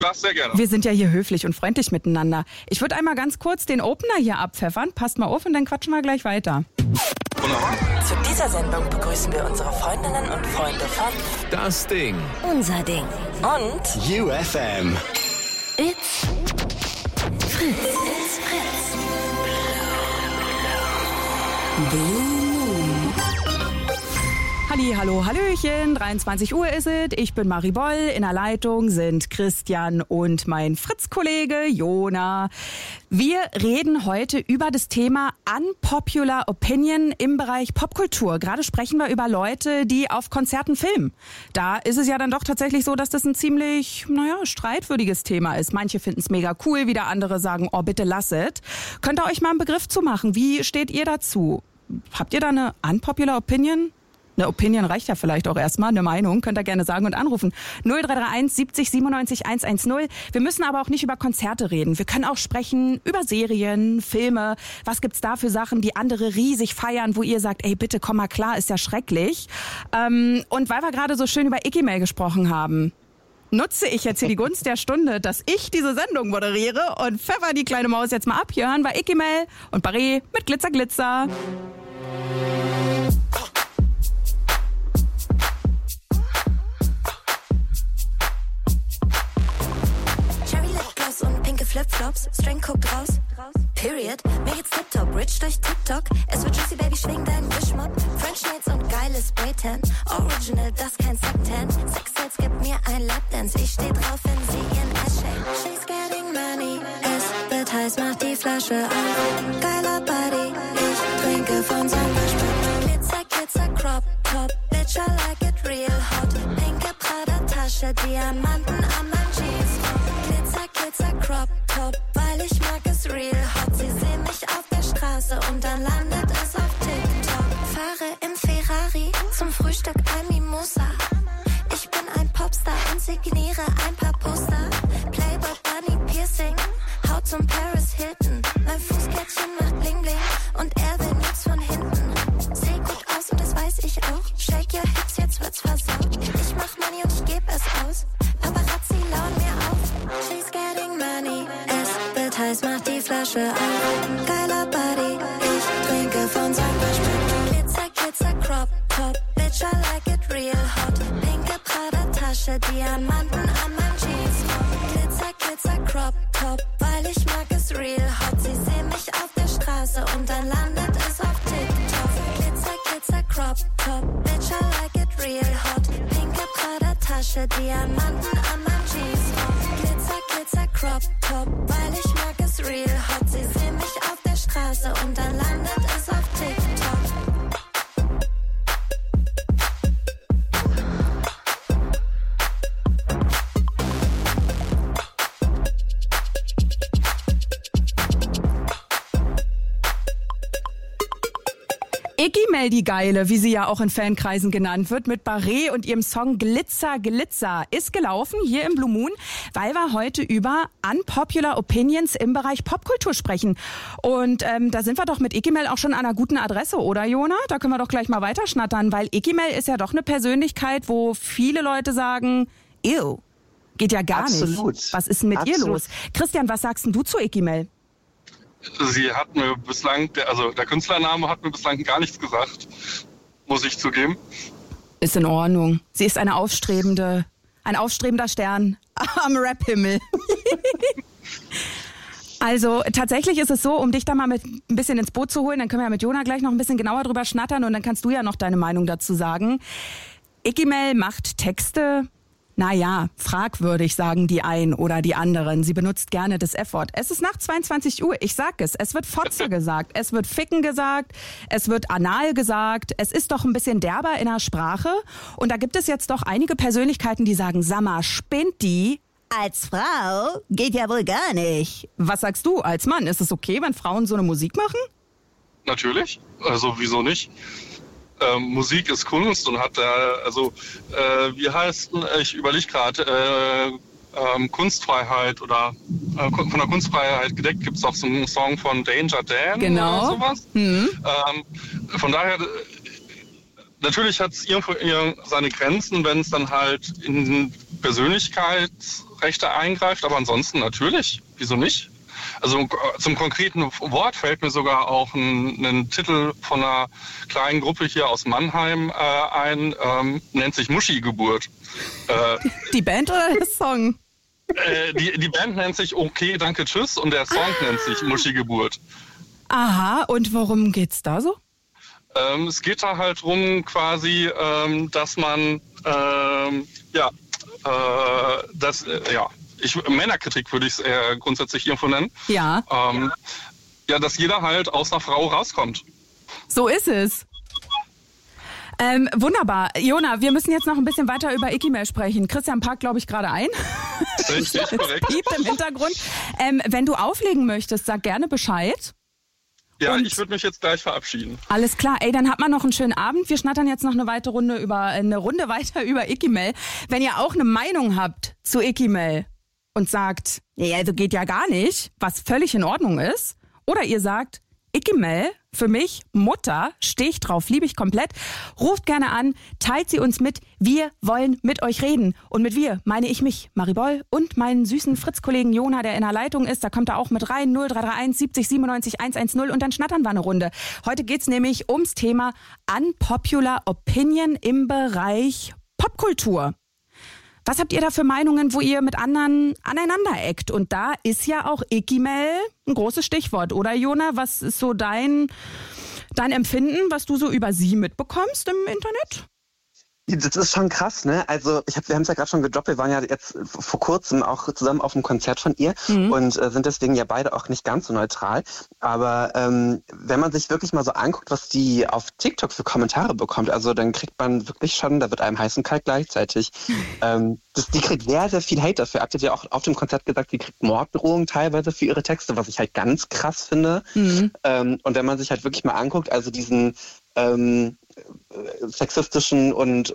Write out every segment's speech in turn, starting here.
Das sehr gerne. Wir sind ja hier höflich und freundlich miteinander. Ich würde einmal ganz kurz den Opener hier abpfeffern. Passt mal auf und dann quatschen wir gleich weiter. Wunderbar. Zu dieser Sendung begrüßen wir unsere Freundinnen und Freunde von Das Ding. Unser Ding und UFM. It's Fritz. It's Fritz. Blue Moon. Hallo, hallöchen, 23 Uhr ist es. Ich bin Marie Boll. In der Leitung sind Christian und mein Fritz-Kollege Jona. Wir reden heute über das Thema Unpopular Opinion im Bereich Popkultur. Gerade sprechen wir über Leute, die auf Konzerten filmen. Da ist es ja dann doch tatsächlich so, dass das ein ziemlich, streitwürdiges Thema ist. Manche finden es mega cool, wieder andere sagen, oh, bitte lasset. Könnt ihr euch mal einen Begriff zu machen? Wie steht ihr dazu? Habt ihr da eine Unpopular Opinion? Eine Opinion reicht ja vielleicht auch erstmal, eine Meinung, könnt ihr gerne sagen und anrufen. 0331 70 97 110. Wir müssen aber auch nicht über Konzerte reden. Wir können auch sprechen über Serien, Filme. Was gibt's da für Sachen, die andere riesig feiern, wo ihr sagt, ey, bitte komm mal klar, ist ja schrecklich. Und weil wir gerade so schön über Iggy-Mail gesprochen haben, nutze ich jetzt hier die Gunst der Stunde, dass ich diese Sendung moderiere und pfeffer die kleine Maus jetzt mal ab. Hier hören wir Iggy-Mail und Barré mit Glitzer, Glitzer. Flipflops, String guckt raus. Period. Mir geht's tipptopp, rich durch TikTok. Es wird juicy, Baby, schwing deinen Wischmopp. French Nails und geiles Spraytan. Original, das kein Secondhand. Sex Sales, gib mir ein Lapdance. Ich steh drauf, wenn sie ihren Ass shake. She's getting money. Es wird heiß, mach die Flasche auf. Geiler Body. Ich trinke von seinem Waschbecken. Glitzer, Glitzer, Crop Top. Bitch, I like it real hot. Pinke Prada-Tasche, Diamanten an meinem Jeans. Glitzer, Glitzer, Crop Top, weil ich mag es real hot. Sie sehen mich auf der Straße und dann landet es auf TikTok. Fahre im Ferrari, zum Frühstück ein Mimosa. Ich bin ein Popstar und signiere ein paar Poster. Playboy Bunny Piercing, Haut zum Paris Hilton. Mein Fußkettchen macht Bling Bling und er will nichts von hinten. Seh gut aus und das weiß ich auch. Shake your hips, jetzt wird's versaut. Ich mach Money und ich geb es aus. Paparazzi lauen mir auf. She's getting money. Es wird heiß, mach die Flasche auf. Geiler Body. Ich trinke von seinem Waschbecken. Glitzer, Glitzer, Crop Top. Bitch, I like it real hot. Pinke Prada-Tasche, Diamanten an meinem Jeans. Glitzer, Glitzer, Crop Top. Weil ich mag es real hot. Sie sehen mich auf der Straße und dann landet es auf TikTok. Glitzer, Glitzer, Crop Top. Bitch, I like it real hot. Pinke Prada-Tasche, Diamanten an meinem Jeans. Glitzer, Glitzer, Crop Top. Weil ich mag es real hot. Sie sehen mich auf der Straße und dann landet es auf TikTok. Iggy-Mail, die Geile, wie sie ja auch in Fankreisen genannt wird, mit Barré und ihrem Song Glitzer, Glitzer, ist gelaufen hier im Blue Moon, weil wir heute über Unpopular Opinions im Bereich Popkultur sprechen. Und da sind wir doch mit Iggy-Mail auch schon an einer guten Adresse, oder Jona? Da können wir doch gleich mal weiterschnattern, weil Iggy-Mail ist ja doch eine Persönlichkeit, wo viele Leute sagen, ew, geht ja gar nicht. Was ist denn mit ihr los? Christian, was sagst denn du zu Iggy-Mail? Sie hat mir bislang, der Künstlername hat mir bislang gar nichts gesagt, muss ich zugeben. Ist in Ordnung. Sie ist ein aufstrebender Stern am Rap-Himmel. Also tatsächlich ist es so, um dich da mal mit ein bisschen ins Boot zu holen, dann können wir ja mit Jona gleich noch ein bisschen genauer drüber schnattern und dann kannst du ja noch deine Meinung dazu sagen. Iggy-Mail macht Texte, fragwürdig, sagen die einen oder die anderen. Sie benutzt gerne das F-Wort. Es ist nach 22 Uhr, ich sag es. Es wird Fotze gesagt, es wird Ficken gesagt, es wird Anal gesagt. Es ist doch ein bisschen derber in der Sprache. Und da gibt es jetzt doch einige Persönlichkeiten, die sagen, sag mal, spinnt die? Als Frau geht ja wohl gar nicht. Was sagst du als Mann? Ist es okay, wenn Frauen so eine Musik machen? Natürlich, also wieso nicht? Musik ist Kunst und hat wie heißt, ich überlege gerade, Kunstfreiheit oder von der Kunstfreiheit gedeckt gibt es auch so einen Song von Danger Dan oder sowas. Mhm. Von daher, natürlich hat es seine Grenzen, wenn es dann halt in Persönlichkeit Rechte eingreift, aber ansonsten natürlich. Wieso nicht? Also zum konkreten Wort fällt mir sogar auch ein Titel von einer kleinen Gruppe hier aus Mannheim ein, nennt sich Muschi-Geburt. Die Band oder der Song? Die Band nennt sich Okay, danke, tschüss und der Song nennt sich Muschi-Geburt. Aha, und worum geht's da so? Es geht da halt drum quasi, dass man, Männerkritik würde ich es eher grundsätzlich irgendwo nennen. Ja. Dass jeder halt aus einer Frau rauskommt. So ist es. Wunderbar. Jona, wir müssen jetzt noch ein bisschen weiter über Ikimel sprechen. Christian parkt, glaube ich, gerade ein. Richtig, korrekt. Piept im Hintergrund. Wenn du auflegen möchtest, sag gerne Bescheid. Ja, und ich würde mich jetzt gleich verabschieden. Alles klar. Ey, dann hat man noch einen schönen Abend. Wir schnattern jetzt noch eine Runde weiter über Ikimel. Wenn ihr auch eine Meinung habt zu Ikimel und sagt, ja, also geht ja gar nicht, was völlig in Ordnung ist, oder ihr sagt, Ikimel, für mich Mutter, stehe ich drauf, liebe ich komplett. Ruft gerne an, teilt sie uns mit. Wir wollen mit euch reden. Und mit wir meine ich mich, Mariboll, und meinen süßen Fritz-Kollegen Jona, der in der Leitung ist. Da kommt er auch mit rein, 0331 70 97 110 und dann schnattern wir eine Runde. Heute geht's nämlich ums Thema Unpopular Opinion im Bereich Popkultur. Was habt ihr da für Meinungen, wo ihr mit anderen aneinander eckt? Und da ist ja auch Ikimel ein großes Stichwort, oder Jona? Was ist so dein Empfinden, was du so über sie mitbekommst im Internet? Das ist schon krass, ne? Also wir haben es ja gerade schon gedroppt, wir waren ja jetzt vor kurzem auch zusammen auf einem Konzert von ihr und sind deswegen ja beide auch nicht ganz so neutral. Aber wenn man sich wirklich mal so anguckt, was die auf TikTok für Kommentare bekommt, also dann kriegt man wirklich schon, da wird einem heiß und kalt gleichzeitig. Die kriegt sehr, sehr viel Hate dafür. Habt ihr ja auch auf dem Konzert gesagt, die kriegt Morddrohungen teilweise für ihre Texte, was ich halt ganz krass finde. Und wenn man sich halt wirklich mal anguckt, also diesen sexistischen und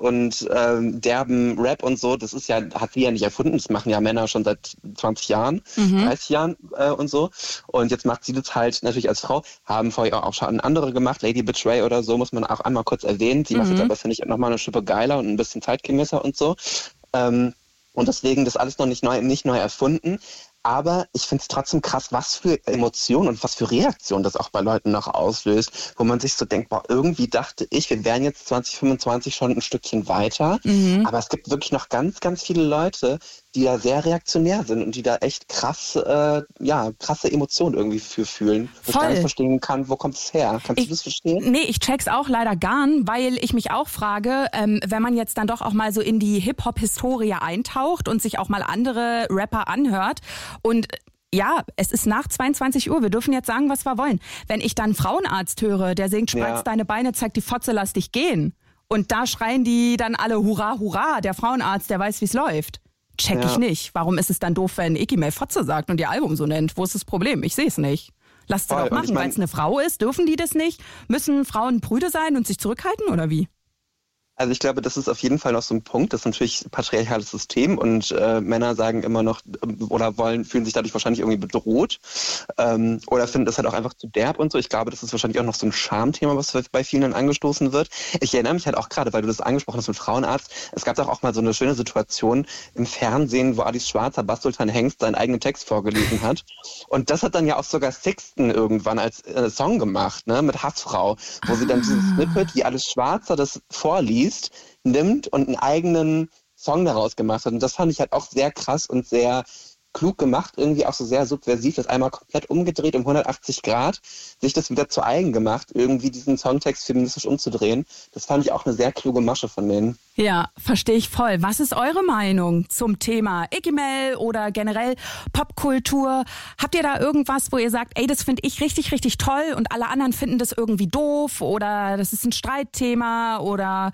derben Rap und so, das ist ja, hat sie ja nicht erfunden, das machen ja Männer schon seit 20 Jahren, 30 Jahren und so. Und jetzt macht sie das halt natürlich als Frau, haben vorher auch schon andere gemacht, Lady Betray oder so, muss man auch einmal kurz erwähnen. Sie macht jetzt aber, finde ich, nochmal eine Schippe geiler und ein bisschen zeitgemäßer und so. Und deswegen das alles noch nicht neu erfunden. Aber ich finde es trotzdem krass, was für Emotionen und was für Reaktionen das auch bei Leuten noch auslöst, wo man sich so denkt, boah, irgendwie dachte ich, wir wären jetzt 2025 schon ein Stückchen weiter. Aber es gibt wirklich noch ganz, ganz viele Leute, die da sehr reaktionär sind und die da echt krasse Emotionen irgendwie für fühlen. Wo ich gar nicht verstehen kann, wo kommt es her? Kannst du das verstehen? Nee, ich check's auch leider gar nicht, weil ich mich auch frage, wenn man jetzt dann doch auch mal so in die Hip-Hop-Historie eintaucht und sich auch mal andere Rapper anhört und ja, es ist nach 22 Uhr. Wir dürfen jetzt sagen, was wir wollen. Wenn ich dann Frauenarzt höre, der singt, spreiz deine Beine, zeig die Fotze, lass dich gehen. Und da schreien die dann alle, hurra, hurra, der Frauenarzt, der weiß, wie's läuft. Check ich nicht. Warum ist es dann doof, wenn Ikimel Fotze sagt und ihr Album so nennt? Wo ist das Problem? Ich sehe es nicht. Lasst sie doch machen, weil es eine Frau ist. Dürfen die das nicht? Müssen Frauen prüde sein und sich zurückhalten oder wie? Also ich glaube, das ist auf jeden Fall noch so ein Punkt. Das ist natürlich ein patriarchales System und Männer sagen immer noch oder fühlen sich dadurch wahrscheinlich irgendwie bedroht oder finden das halt auch einfach zu derb und so. Ich glaube, das ist wahrscheinlich auch noch so ein Schamthema, was bei vielen dann angestoßen wird. Ich erinnere mich halt auch gerade, weil du das angesprochen hast mit Frauenarzt, es gab doch auch mal so eine schöne Situation im Fernsehen, wo Alice Schwarzer Bas-Sultan Hengst seinen eigenen Text vorgelesen hat. Und das hat dann ja auch sogar Sixten irgendwann als Song gemacht, ne, mit Hassfrau, wo sie dann dieses Snippet, wie Alice Schwarzer das vorliest, nimmt und einen eigenen Song daraus gemacht hat. Und das fand ich halt auch sehr krass und sehr klug gemacht, irgendwie auch so sehr subversiv, das einmal komplett umgedreht um 180 Grad, sich das wieder zu eigen gemacht, irgendwie diesen Songtext feministisch umzudrehen. Das fand ich auch eine sehr kluge Masche von denen. Ja, verstehe ich voll. Was ist eure Meinung zum Thema Ikimel oder generell Popkultur? Habt ihr da irgendwas, wo ihr sagt, ey, das finde ich richtig, richtig toll und alle anderen finden das irgendwie doof oder das ist ein Streitthema oder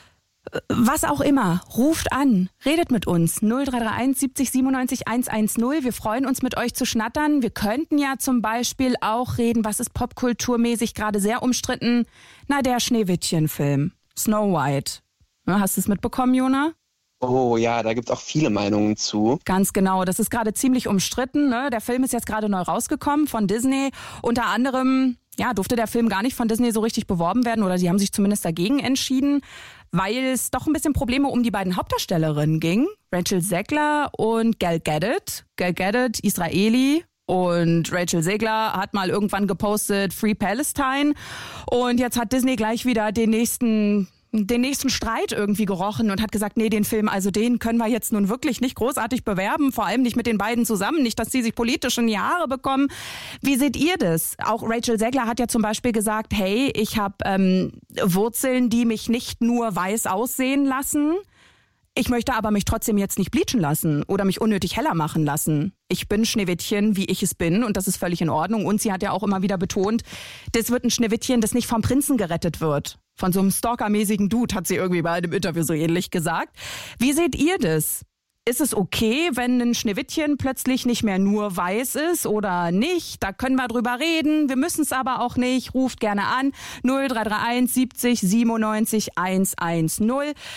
was auch immer, ruft an, redet mit uns 0331 70 97 110. Wir freuen uns, mit euch zu schnattern. Wir könnten ja zum Beispiel auch reden, was ist popkulturmäßig gerade sehr umstritten. Na, der Schneewittchen-Film, Snow White. Hast du es mitbekommen, Jona? Oh ja, da gibt es auch viele Meinungen zu. Ganz genau, das ist gerade ziemlich umstritten. Ne? Der Film ist jetzt gerade neu rausgekommen von Disney. Unter anderem durfte der Film gar nicht von Disney so richtig beworben werden oder sie haben sich zumindest dagegen entschieden, weil es doch ein bisschen Probleme um die beiden Hauptdarstellerinnen ging. Rachel Zegler und Gal Gadot. Gal Gadot, Israeli. Und Rachel Zegler hat mal irgendwann gepostet, Free Palestine. Und jetzt hat Disney gleich wieder den nächsten Streit irgendwie gerochen und hat gesagt, nee, den Film, also den können wir jetzt nun wirklich nicht großartig bewerben, vor allem nicht mit den beiden zusammen, nicht, dass sie sich politisch in die Haare bekommen. Wie seht ihr das? Auch Rachel Zegler hat ja zum Beispiel gesagt, hey, ich habe Wurzeln, die mich nicht nur weiß aussehen lassen. Ich möchte aber mich trotzdem jetzt nicht bleachen lassen oder mich unnötig heller machen lassen. Ich bin Schneewittchen, wie ich es bin und das ist völlig in Ordnung. Und sie hat ja auch immer wieder betont, das wird ein Schneewittchen, das nicht vom Prinzen gerettet wird. Von so einem stalkermäßigen Dude, hat sie irgendwie bei einem Interview so ähnlich gesagt. Wie seht ihr das? Ist es okay, wenn ein Schneewittchen plötzlich nicht mehr nur weiß ist oder nicht? Da können wir drüber reden. Wir müssen es aber auch nicht. Ruft gerne an. 0331 70 97 110.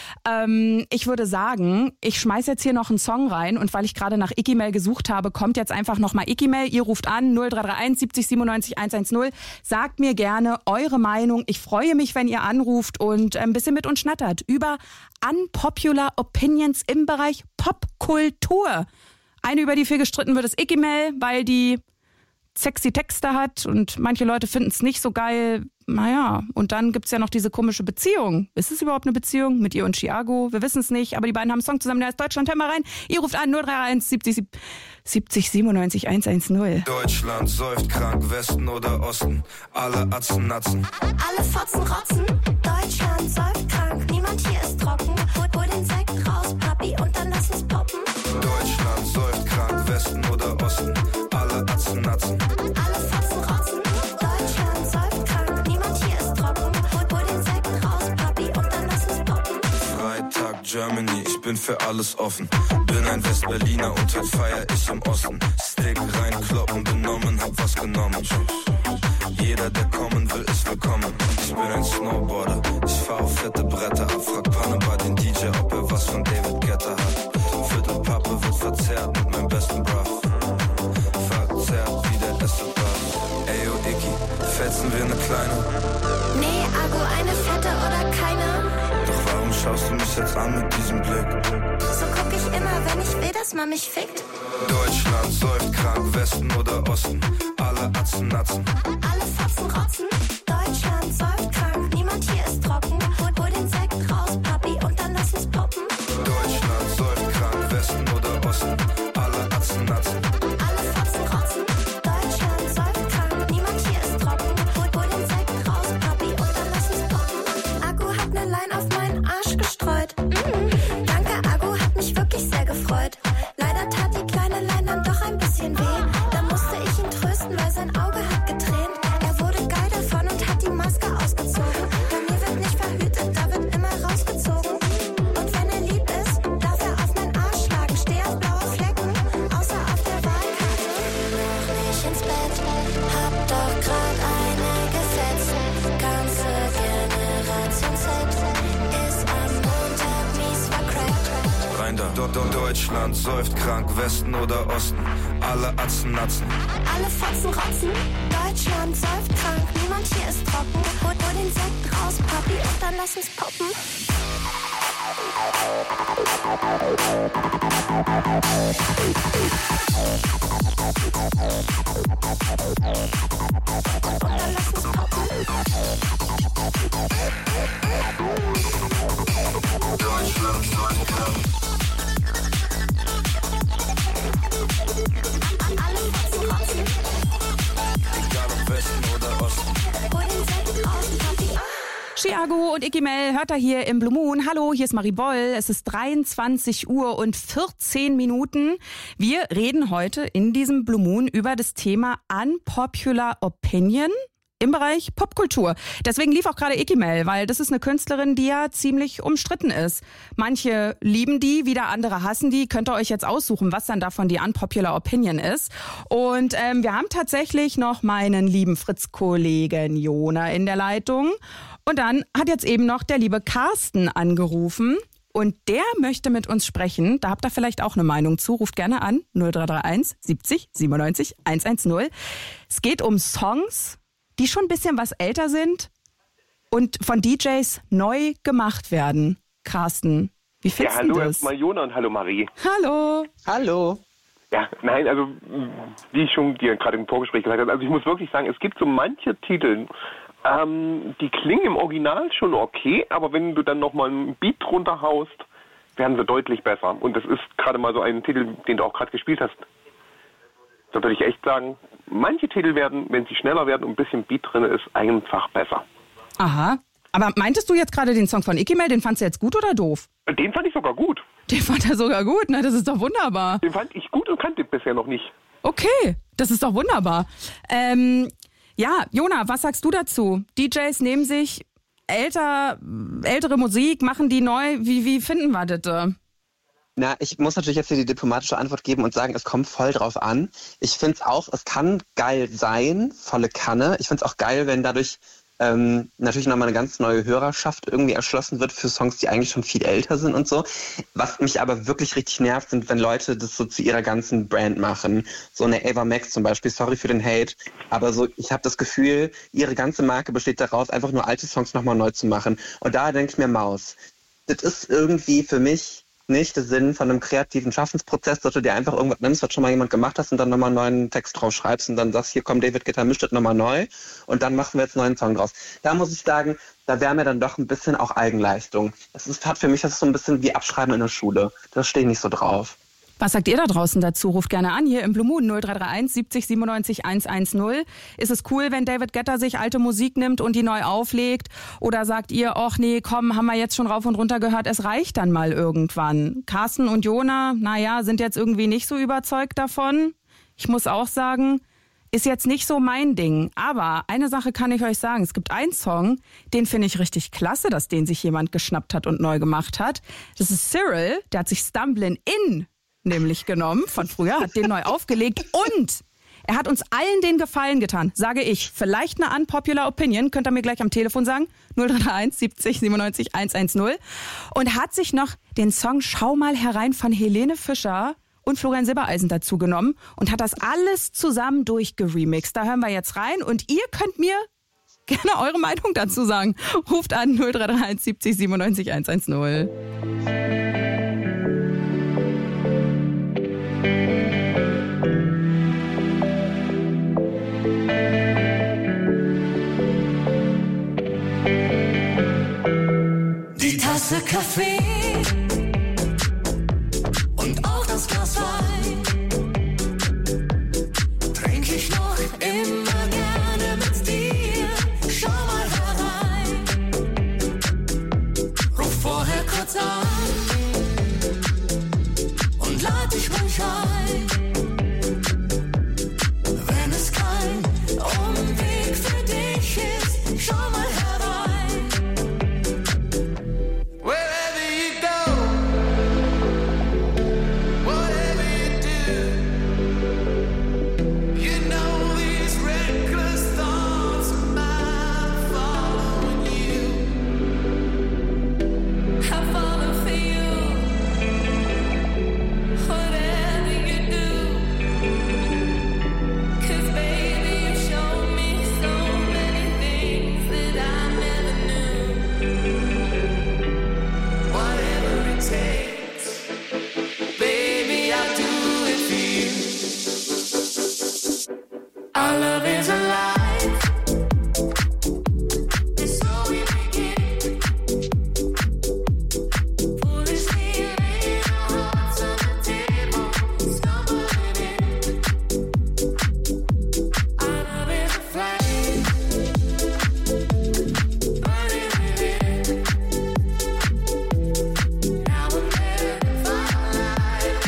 Ich würde sagen, ich schmeiß jetzt hier noch einen Song rein und weil ich gerade nach Iggy-Mail gesucht habe, kommt jetzt einfach nochmal Iggy-Mail. Ihr ruft an 0331 70 97 110. Sagt mir gerne eure Meinung. Ich freue mich, wenn ihr anruft und ein bisschen mit uns schnattert über Unpopular Opinions im Bereich Popkultur. Eine, über die viel gestritten wird, ist Iggy-Mail, weil die sexy Texte hat und manche Leute finden es nicht so geil. Naja, und dann gibt's ja noch diese komische Beziehung. Ist es überhaupt eine Beziehung mit ihr und Chiago? Wir wissen es nicht, aber die beiden haben einen Song zusammen, der heißt Deutschland. Hör mal rein. Ihr ruft an 031 70 97 110. Deutschland säuft krank, Westen oder Osten. Alle Atzen, Natzen. Alle Fotzen, Rotzen. Deutschland säuft krank. Niemand hier ist trocken. Hol den Sekt raus, Papi, und dann lass uns poppen. Deutschland säuft krank, Westen oder Osten. Alle Atzen, Natzen. Alle Fotzen, Rotzen. Deutschland säuft krank. Niemand hier ist trocken. Hol den Sekt raus, Papi, und dann lass uns poppen. Freitag Germany, ich bin für alles offen. Bin ein Westberliner und heute feier ich im Osten. Stick reinkloppen, benommen, hab was genommen. Jeder, der kommen will, ist willkommen. Ich bin ein Snowboarder, ich fahr auf fette Bretter ab. Frag Panne bei den DJ, ob er was von David Guetta hat. Viertelpappe wird verzerrt mit meinem besten Bruff. Verzerrt wie der erste Buff. Ey, yo, Icky, fetzen wir ne kleine? Nee, Ago, eine fette oder keine? Doch warum schaust du mich jetzt an mit diesem Blick? So guck ich immer, wenn ich will, dass man mich fickt. Deutschland säuft krank, Westen oder Osten. Alle Atzen, Natzen. Alle Fotzen, Rotzen. Deutschland säuft krank. Niemand hier ist trocken. Hol den Sekt raus, Papi, und dann lass uns poppen. Deutschland säuft krank, Westen oder Osten. Alle Atzen, Natzen. Alle Fotzen, Rotzen. Deutschland säuft krank. Niemand hier ist trocken. Hol den Sekt raus, Papi, und dann lass uns poppen. Agu hat ne Line auf meinen Arsch gestreut. Danke, Agu, hat mich wirklich sehr gefreut. Leider tat die kleine Line dann doch ein bisschen weh. Da musste ich ihn trösten, weil sein Auge hat getränt. Er wurde geil davon und hat die Maske ausgezogen. Bei mir wird nicht verhütet, da wird immer rausgezogen. Und wenn er lieb ist, darf er auf meinen Arsch schlagen. Steh auf blaue Flecken, außer auf der Wahlkarte. Noch nicht ins Bett, hab doch grad eine gesetzt. Ganze Generation Z ist am Montag mies vercrackt. Rein da. Deutschland säuft krank, Westen oder Osten. Alle Atzen, Natzen. Alle Fotzen, Rotzen. Deutschland säuft krank. Niemand hier ist trocken. Hol den Sekt raus, Papi, und dann lass uns poppen. Und dann lass uns poppen. Deutschland säuft krank. Alle Fotzen, Rotzen. Egal ob Westen oder Osten. Hol den Sekt raus, Papi. Chiago und Iggy-Mail hört er hier im Blue Moon. Hallo, hier ist Marie Boll. Es ist 23 Uhr und 14 Minuten. Wir reden heute in diesem Blue Moon über das Thema Unpopular Opinion im Bereich Popkultur. Deswegen lief auch gerade Iggy-Mail, weil das ist eine Künstlerin, die ja ziemlich umstritten ist. Manche lieben die, wieder andere hassen die. Könnt ihr euch jetzt aussuchen, was dann davon die Unpopular Opinion ist. Und wir haben tatsächlich noch meinen lieben Fritz-Kollegen Jona in der Leitung. Und dann hat jetzt eben noch der liebe Carsten angerufen. Und der möchte mit uns sprechen. Da habt ihr vielleicht auch eine Meinung zu. Ruft gerne an 0331 70 97 110. Es geht um Songs, die schon ein bisschen was älter sind und von DJs neu gemacht werden. Carsten, wie findest du das? Ja, hallo erstmal Jona und hallo Marie. Hallo. Hallo. Ja, nein, also wie ich schon dir gerade im Vorgespräch gesagt habe, also ich muss wirklich sagen, es gibt so manche Titel, die klingen im Original schon okay, aber wenn du dann nochmal einen Beat drunter haust, werden sie deutlich besser. Und das ist gerade mal so ein Titel, den du auch gerade gespielt hast. Da würde ich echt sagen, manche Titel werden, wenn sie schneller werden und ein bisschen Beat drin ist, einfach besser. Aha. Aber meintest du jetzt gerade den Song von Ikimel, den fandst du jetzt gut oder doof? Den fand ich sogar gut. Den fand er sogar gut, ne? Das ist doch wunderbar. Den fand ich gut und kannte bisher noch nicht. Okay, das ist doch wunderbar. Ja, Jona, was sagst du dazu? DJs nehmen sich ältere Musik, machen die neu. Wie finden wir das? Na, ich muss natürlich jetzt hier die diplomatische Antwort geben und sagen, es kommt voll drauf an. Ich finde es auch, es kann geil sein, volle Kanne. Ich finde es auch geil, wenn dadurch natürlich nochmal eine ganz neue Hörerschaft irgendwie erschlossen wird für Songs, die eigentlich schon viel älter sind und so. Was mich aber wirklich richtig nervt, sind, wenn Leute das so zu ihrer ganzen Brand machen. So eine Ava Max zum Beispiel, sorry für den Hate, aber so, ich habe das Gefühl, ihre ganze Marke besteht daraus, einfach nur alte Songs nochmal neu zu machen. Und da denke ich mir, Maus, das ist irgendwie für mich nicht der Sinn von einem kreativen Schaffensprozess, dass du dir einfach irgendwas nimmst, was schon mal jemand gemacht hast und dann nochmal einen neuen Text drauf schreibst und dann sagst, hier komm, David Guetta, mischt das nochmal neu und dann machen wir jetzt einen neuen Song draus. Da muss ich sagen, da wäre mir dann doch ein bisschen auch Eigenleistung. Hat für mich das so ein bisschen wie Abschreiben in der Schule. Da stehe ich nicht so drauf. Was sagt ihr da draußen dazu? Ruft gerne an, hier im Blue Moon 0331 70 97 110. Ist es cool, wenn David Guetta sich alte Musik nimmt und die neu auflegt? Oder sagt ihr, ach nee, komm, haben wir jetzt schon rauf und runter gehört, es reicht dann mal irgendwann? Carsten und Jona, naja, sind jetzt irgendwie nicht so überzeugt davon. Ich muss auch sagen, ist jetzt nicht so mein Ding. Aber eine Sache kann ich euch sagen, es gibt einen Song, den finde ich richtig klasse, dass den sich jemand geschnappt hat und neu gemacht hat. Das ist Cyril, der hat sich Stumblin' In nämlich genommen von früher, hat den neu aufgelegt und er hat uns allen den Gefallen getan, sage ich. Vielleicht eine unpopular Opinion, könnt ihr mir gleich am Telefon sagen, 0331 70 97 110 und hat sich noch den Song Schau mal herein von Helene Fischer und Florian Silbereisen dazu genommen und hat das alles zusammen durchgeremixed. Da hören wir jetzt rein und ihr könnt mir gerne eure Meinung dazu sagen. Ruft an 0331 70 97 110. Tasse Kaffee und auch das Glas Wein trink ich noch immer gerne mit dir. Schau mal herein, ruf vorher kurz an und lad dich ruhig ein. Wenn es kein Umweg für dich ist, schau mal herein.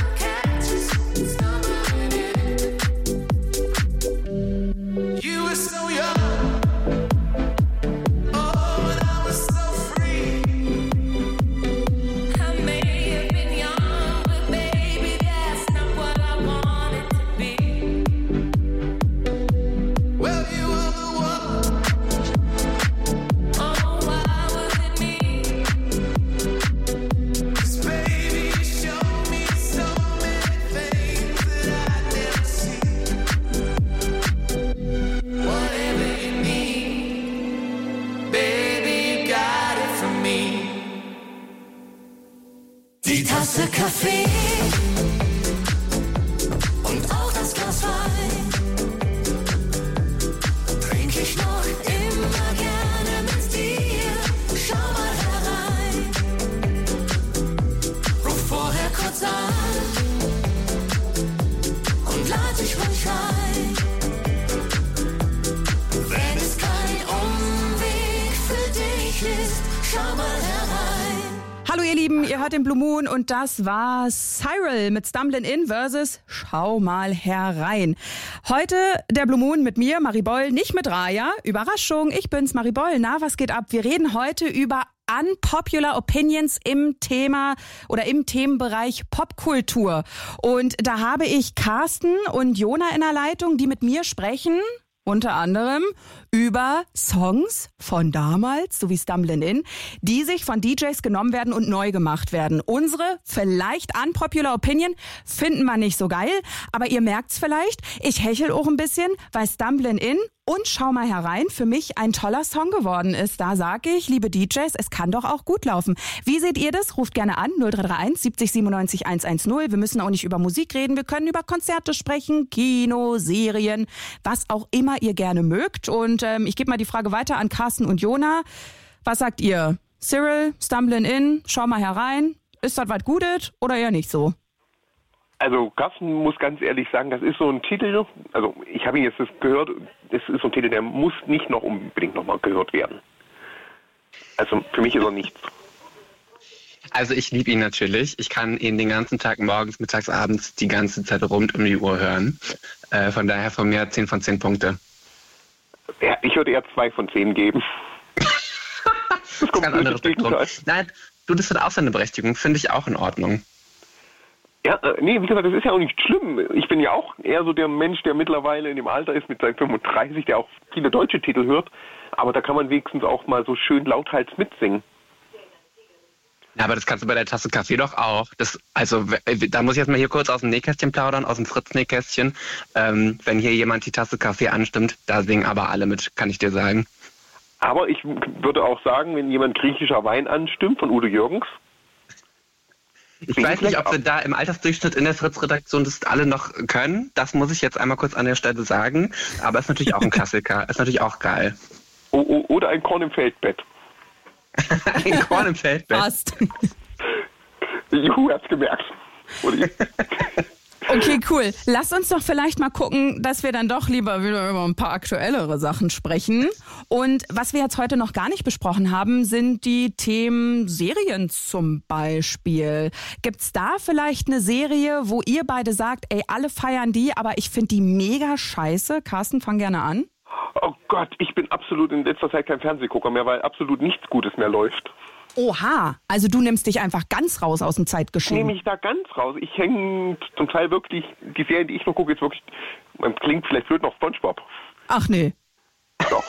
You were Kaffee und auch das Glas Wein trink ich noch immer gerne mit dir. Schau mal herein, ruf vorher kurz an und lad dich ruhig ein. Wenn es kein Umweg für dich ist, schau mal herein. Hallo ihr Lieben, ihr hört den Blue Moon und das war Cyril mit Stumblin' In versus Schau mal herein. Heute der Blue Moon mit mir, Marie Boll, nicht mit Raya. Überraschung, ich bin's, Marie Boll. Na, was geht ab? Wir reden heute über Unpopular Opinions im Thema oder im Themenbereich Popkultur. Und da habe ich Carsten und Jona in der Leitung, die mit mir sprechen. Unter anderem über Songs von damals, so wie Stumblin' In, die sich von DJs genommen werden und neu gemacht werden. Unsere vielleicht unpopular Opinion finden wir nicht so geil, aber ihr merkt's vielleicht, ich hechel auch ein bisschen, weil Stumblin' In und Schau mal herein für mich ein toller Song geworden ist. Da sage ich, liebe DJs, es kann doch auch gut laufen. Wie seht ihr das? Ruft gerne an, 0331 70 97 110. Wir müssen auch nicht über Musik reden, wir können über Konzerte sprechen, Kino, Serien, was auch immer ihr gerne mögt. Und ich gebe mal die Frage weiter an Carsten und Jona. Was sagt ihr? Cyril, Stumblin' In, Schau mal herein. Ist das was Gutes oder eher nicht so? Also Carsten muss ganz ehrlich sagen, das ist so ein Titel, also ich habe ihn jetzt gehört, das ist so ein Titel, der muss nicht noch unbedingt nochmal gehört werden. Also für mich ist er nichts. Also ich liebe ihn natürlich. Ich kann ihn den ganzen Tag morgens, mittags, abends die ganze Zeit rund um die Uhr hören. Von daher von mir 10 von 10 Punkte. Ja, ich würde eher 2 von 10 geben. Das kommt ganz anderes Spektrum. Nein, du, das hat auch seine Berechtigung, finde ich auch in Ordnung. Ja, nee, wie gesagt, das ist ja auch nicht schlimm. Ich bin ja auch eher so der Mensch, der mittlerweile in dem Alter ist mit seinen 35, der auch viele deutsche Titel hört. Aber da kann man wenigstens auch mal so schön lauthals mitsingen. Ja, aber das kannst du bei der Tasse Kaffee doch auch. Da muss ich jetzt mal hier kurz aus dem Nähkästchen plaudern, aus dem Fritz-Nähkästchen. Wenn hier jemand die Tasse Kaffee anstimmt, da singen aber alle mit, kann ich dir sagen. Aber ich würde auch sagen, wenn jemand griechischer Wein anstimmt von Udo Jürgens. Ich weiß nicht, ob wir da im Altersdurchschnitt in der Fritz-Redaktion das alle noch können. Das muss ich jetzt einmal kurz an der Stelle sagen. Aber ist natürlich auch ein Klassiker. Ist natürlich auch geil. Oder ein Korn im Feldbett. Ein Korn im Feldbett. Passt. Juhu, hat's gemerkt. Okay, cool. Lass uns doch vielleicht mal gucken, dass wir dann doch lieber wieder über ein paar aktuellere Sachen sprechen. Und was wir jetzt heute noch gar nicht besprochen haben, sind die Themen Serien zum Beispiel. Gibt's da vielleicht eine Serie, wo ihr beide sagt, ey, alle feiern die, aber ich finde die mega scheiße? Carsten, fang gerne an. Oh Gott, ich bin absolut in letzter Zeit kein Fernsehgucker mehr, weil absolut nichts Gutes mehr läuft. Oha, also du nimmst dich einfach ganz raus aus dem Zeitgeschehen. Ich nehme mich da ganz raus. Ich hänge zum Teil wirklich, die Serien, die ich noch gucke, ist wirklich, man klingt vielleicht blöd noch SpongeBob. Ach nee. Doch.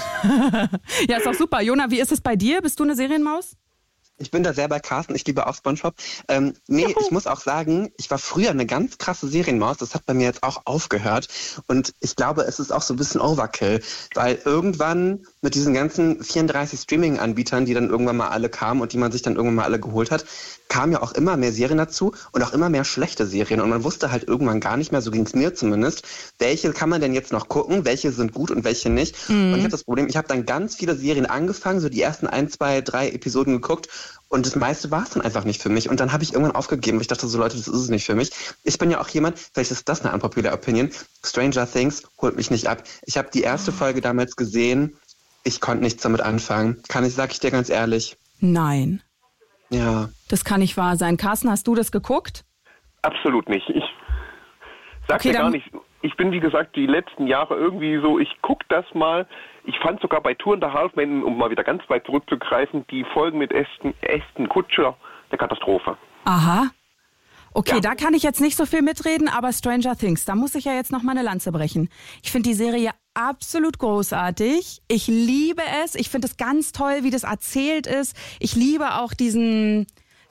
Ja, ist doch super. Jona, wie ist es bei dir? Bist du eine Serienmaus? Ich bin da sehr bei Carsten, ich liebe auch SpongeBob. Ich muss auch sagen, ich war früher eine ganz krasse Serienmaus, das hat bei mir jetzt auch aufgehört. Und ich glaube, es ist auch so ein bisschen Overkill, weil irgendwann mit diesen ganzen 34 Streaming-Anbietern, die dann irgendwann mal alle kamen und die man sich dann irgendwann mal alle geholt hat, kamen ja auch immer mehr Serien dazu und auch immer mehr schlechte Serien. Und man wusste halt irgendwann gar nicht mehr, so ging es mir zumindest, welche kann man denn jetzt noch gucken, welche sind gut und welche nicht. Und ich habe das Problem, ich habe dann ganz viele Serien angefangen, so die ersten 1, 2, 3 Episoden geguckt und das meiste war es dann einfach nicht für mich. Und dann habe ich irgendwann aufgegeben, weil ich dachte so, Leute, das ist es nicht für mich. Ich bin ja auch jemand, vielleicht ist das eine unpopular Opinion, Stranger Things holt mich nicht ab. Ich habe die erste Folge damals gesehen, ich konnte nichts damit anfangen. Sag ich dir ganz ehrlich. Nein. Ja. Das kann nicht wahr sein. Carsten, hast du das geguckt? Absolut nicht. Ich sag dir gar nicht. Ich bin, wie gesagt, die letzten Jahre irgendwie so, ich gucke das mal. Ich fand sogar bei Two and a Half Men, um mal wieder ganz weit zurückzugreifen, die Folgen mit Ashton Kutcher eine Katastrophe. Aha. Okay, Ja. da kann ich jetzt nicht so viel mitreden, aber Stranger Things, da muss ich ja jetzt noch mal eine Lanze brechen. Ich finde die Serie absolut großartig. Ich liebe es. Ich finde es ganz toll, wie das erzählt ist. Ich liebe auch diesen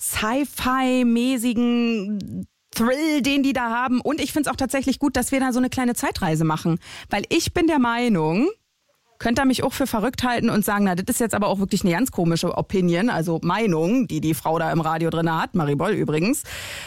Sci-Fi-mäßigen Thrill, den die da haben. Und ich finde es auch tatsächlich gut, dass wir da so eine kleine Zeitreise machen. Weil ich bin der Meinung, Könnt ihr mich auch für verrückt halten und sagen, na, das ist jetzt aber auch wirklich eine ganz komische Opinion, also Meinung, die Frau da im Radio drin hat, Marie Boll übrigens.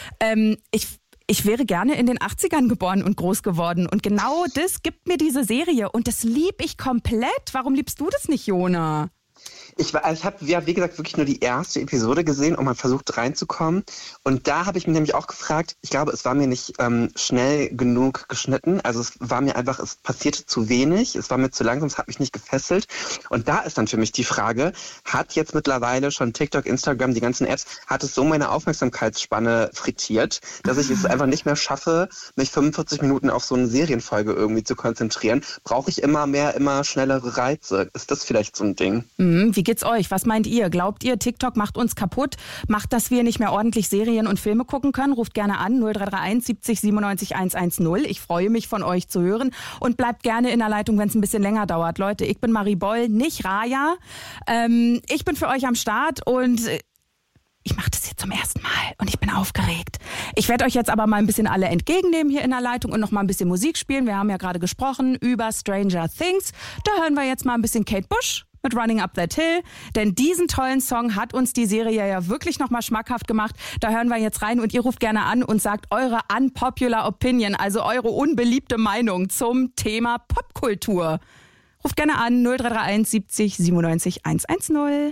Ich wäre gerne in den 80ern geboren und groß geworden und genau das gibt mir diese Serie und das lieb ich komplett. Warum liebst du das nicht, Jona? Ich habe, ja, wie gesagt, wirklich nur die erste Episode gesehen und mal versucht reinzukommen. Und da habe ich mich nämlich auch gefragt, ich glaube, es war mir nicht schnell genug geschnitten. Also es war mir einfach, es passierte zu wenig, es war mir zu langsam, es hat mich nicht gefesselt. Und da ist dann für mich die Frage, hat jetzt mittlerweile schon TikTok, Instagram, die ganzen Apps, hat es so meine Aufmerksamkeitsspanne frittiert, dass ich es einfach nicht mehr schaffe, mich 45 Minuten auf so eine Serienfolge irgendwie zu konzentrieren? Brauche ich immer mehr, immer schnellere Reize? Ist das vielleicht so ein Ding? Wie geht's euch? Was meint ihr? Glaubt ihr, TikTok macht uns kaputt? Macht, dass wir nicht mehr ordentlich Serien und Filme gucken können? Ruft gerne an 0331 70 97 110. Ich freue mich, von euch zu hören und bleibt gerne in der Leitung, wenn es ein bisschen länger dauert. Leute, ich bin Marie Boll, nicht Raja. Ich bin für euch am Start und ich mache das jetzt zum ersten Mal und ich bin aufgeregt. Ich werde euch jetzt aber mal ein bisschen alle entgegennehmen hier in der Leitung und noch mal ein bisschen Musik spielen. Wir haben ja gerade gesprochen über Stranger Things. Da hören wir jetzt mal ein bisschen Kate Bush mit Running Up That Hill, denn diesen tollen Song hat uns die Serie ja wirklich nochmal schmackhaft gemacht. Da hören wir jetzt rein und ihr ruft gerne an und sagt eure unpopular opinion, also eure unbeliebte Meinung zum Thema Popkultur. Ruft gerne an 0331 70 97 110.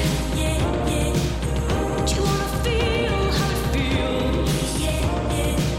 Do you wanna feel how it feels?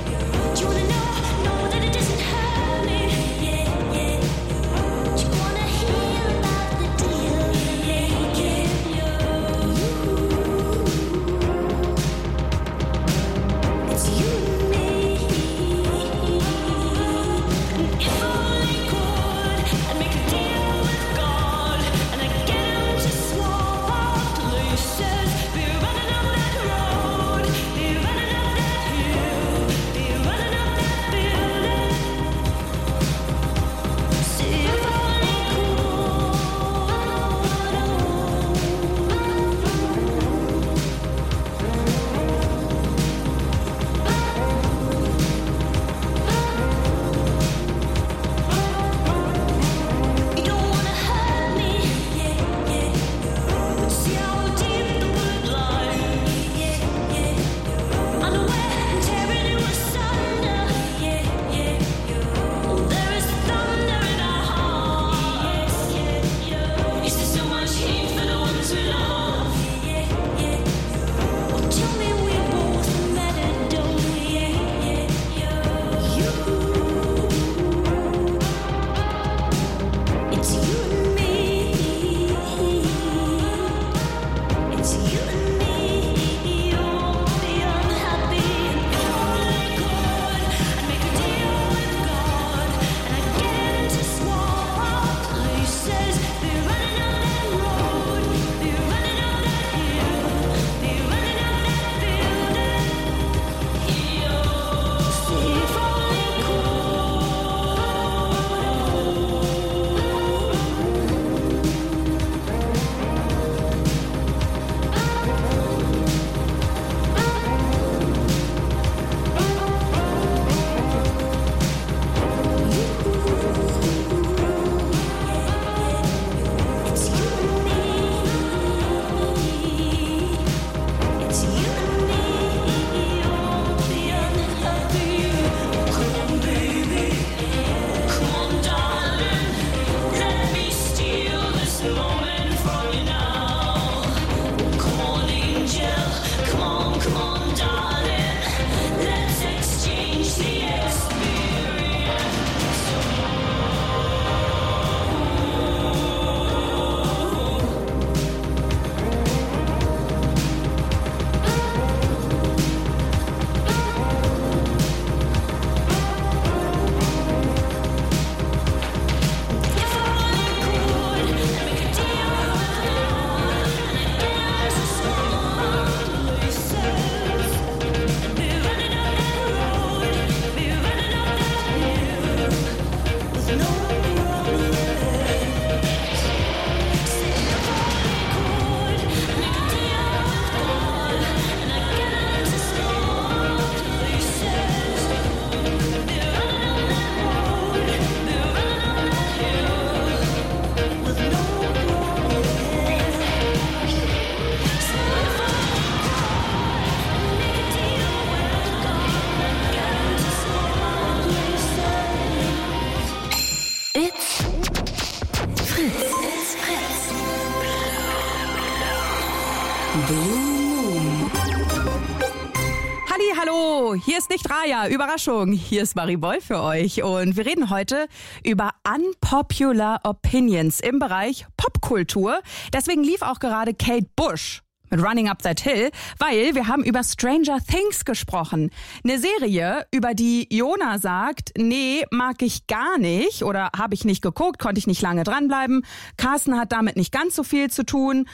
Hallo, hier ist nicht Raya, Überraschung, hier ist Maribel für euch und wir reden heute über Unpopular Opinions im Bereich Popkultur. Deswegen lief auch gerade Kate Bush mit Running Up That Hill, weil wir haben über Stranger Things gesprochen. Eine Serie, über die Jona sagt, nee, mag ich gar nicht oder habe ich nicht geguckt, konnte ich nicht lange dranbleiben. Carsten hat damit nicht ganz so viel zu tun.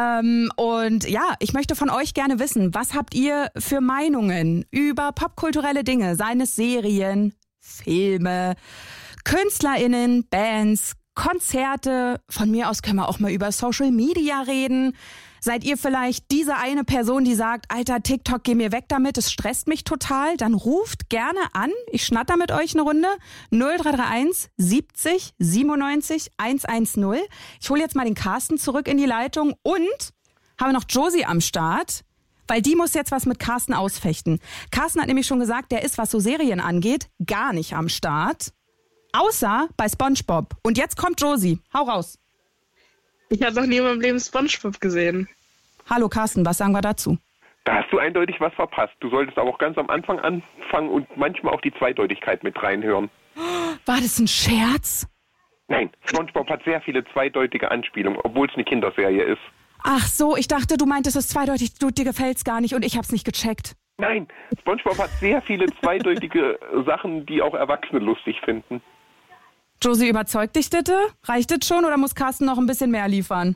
Und ja, ich möchte von euch gerne wissen, was habt ihr für Meinungen über popkulturelle Dinge, seien es Serien, Filme, KünstlerInnen, Bands, Konzerte. Von mir aus können wir auch mal über Social Media reden. Seid ihr vielleicht diese eine Person, die sagt, Alter, TikTok, geh mir weg damit, es stresst mich total? Dann ruft gerne an. Ich schnatter mit euch eine Runde. 0331 70 97 110. Ich hole jetzt mal den Carsten zurück in die Leitung und habe noch Josie am Start, weil die muss jetzt was mit Carsten ausfechten. Carsten hat nämlich schon gesagt, der ist, was so Serien angeht, gar nicht am Start. Außer bei SpongeBob. Und jetzt kommt Josie. Hau raus. Ich habe noch nie in meinem Leben SpongeBob gesehen. Hallo Carsten, was sagen wir dazu? Da hast du eindeutig was verpasst. Du solltest aber auch ganz am Anfang anfangen und manchmal auch die Zweideutigkeit mit reinhören. War das ein Scherz? Nein, SpongeBob hat sehr viele zweideutige Anspielungen, obwohl es eine Kinderserie ist. Ach so, ich dachte, du meintest es zweideutig, dir gefällt's gar nicht und ich hab's nicht gecheckt. Nein, SpongeBob hat sehr viele zweideutige Sachen, die auch Erwachsene lustig finden. Josie, überzeugt dich bitte? Reicht das schon oder muss Carsten noch ein bisschen mehr liefern?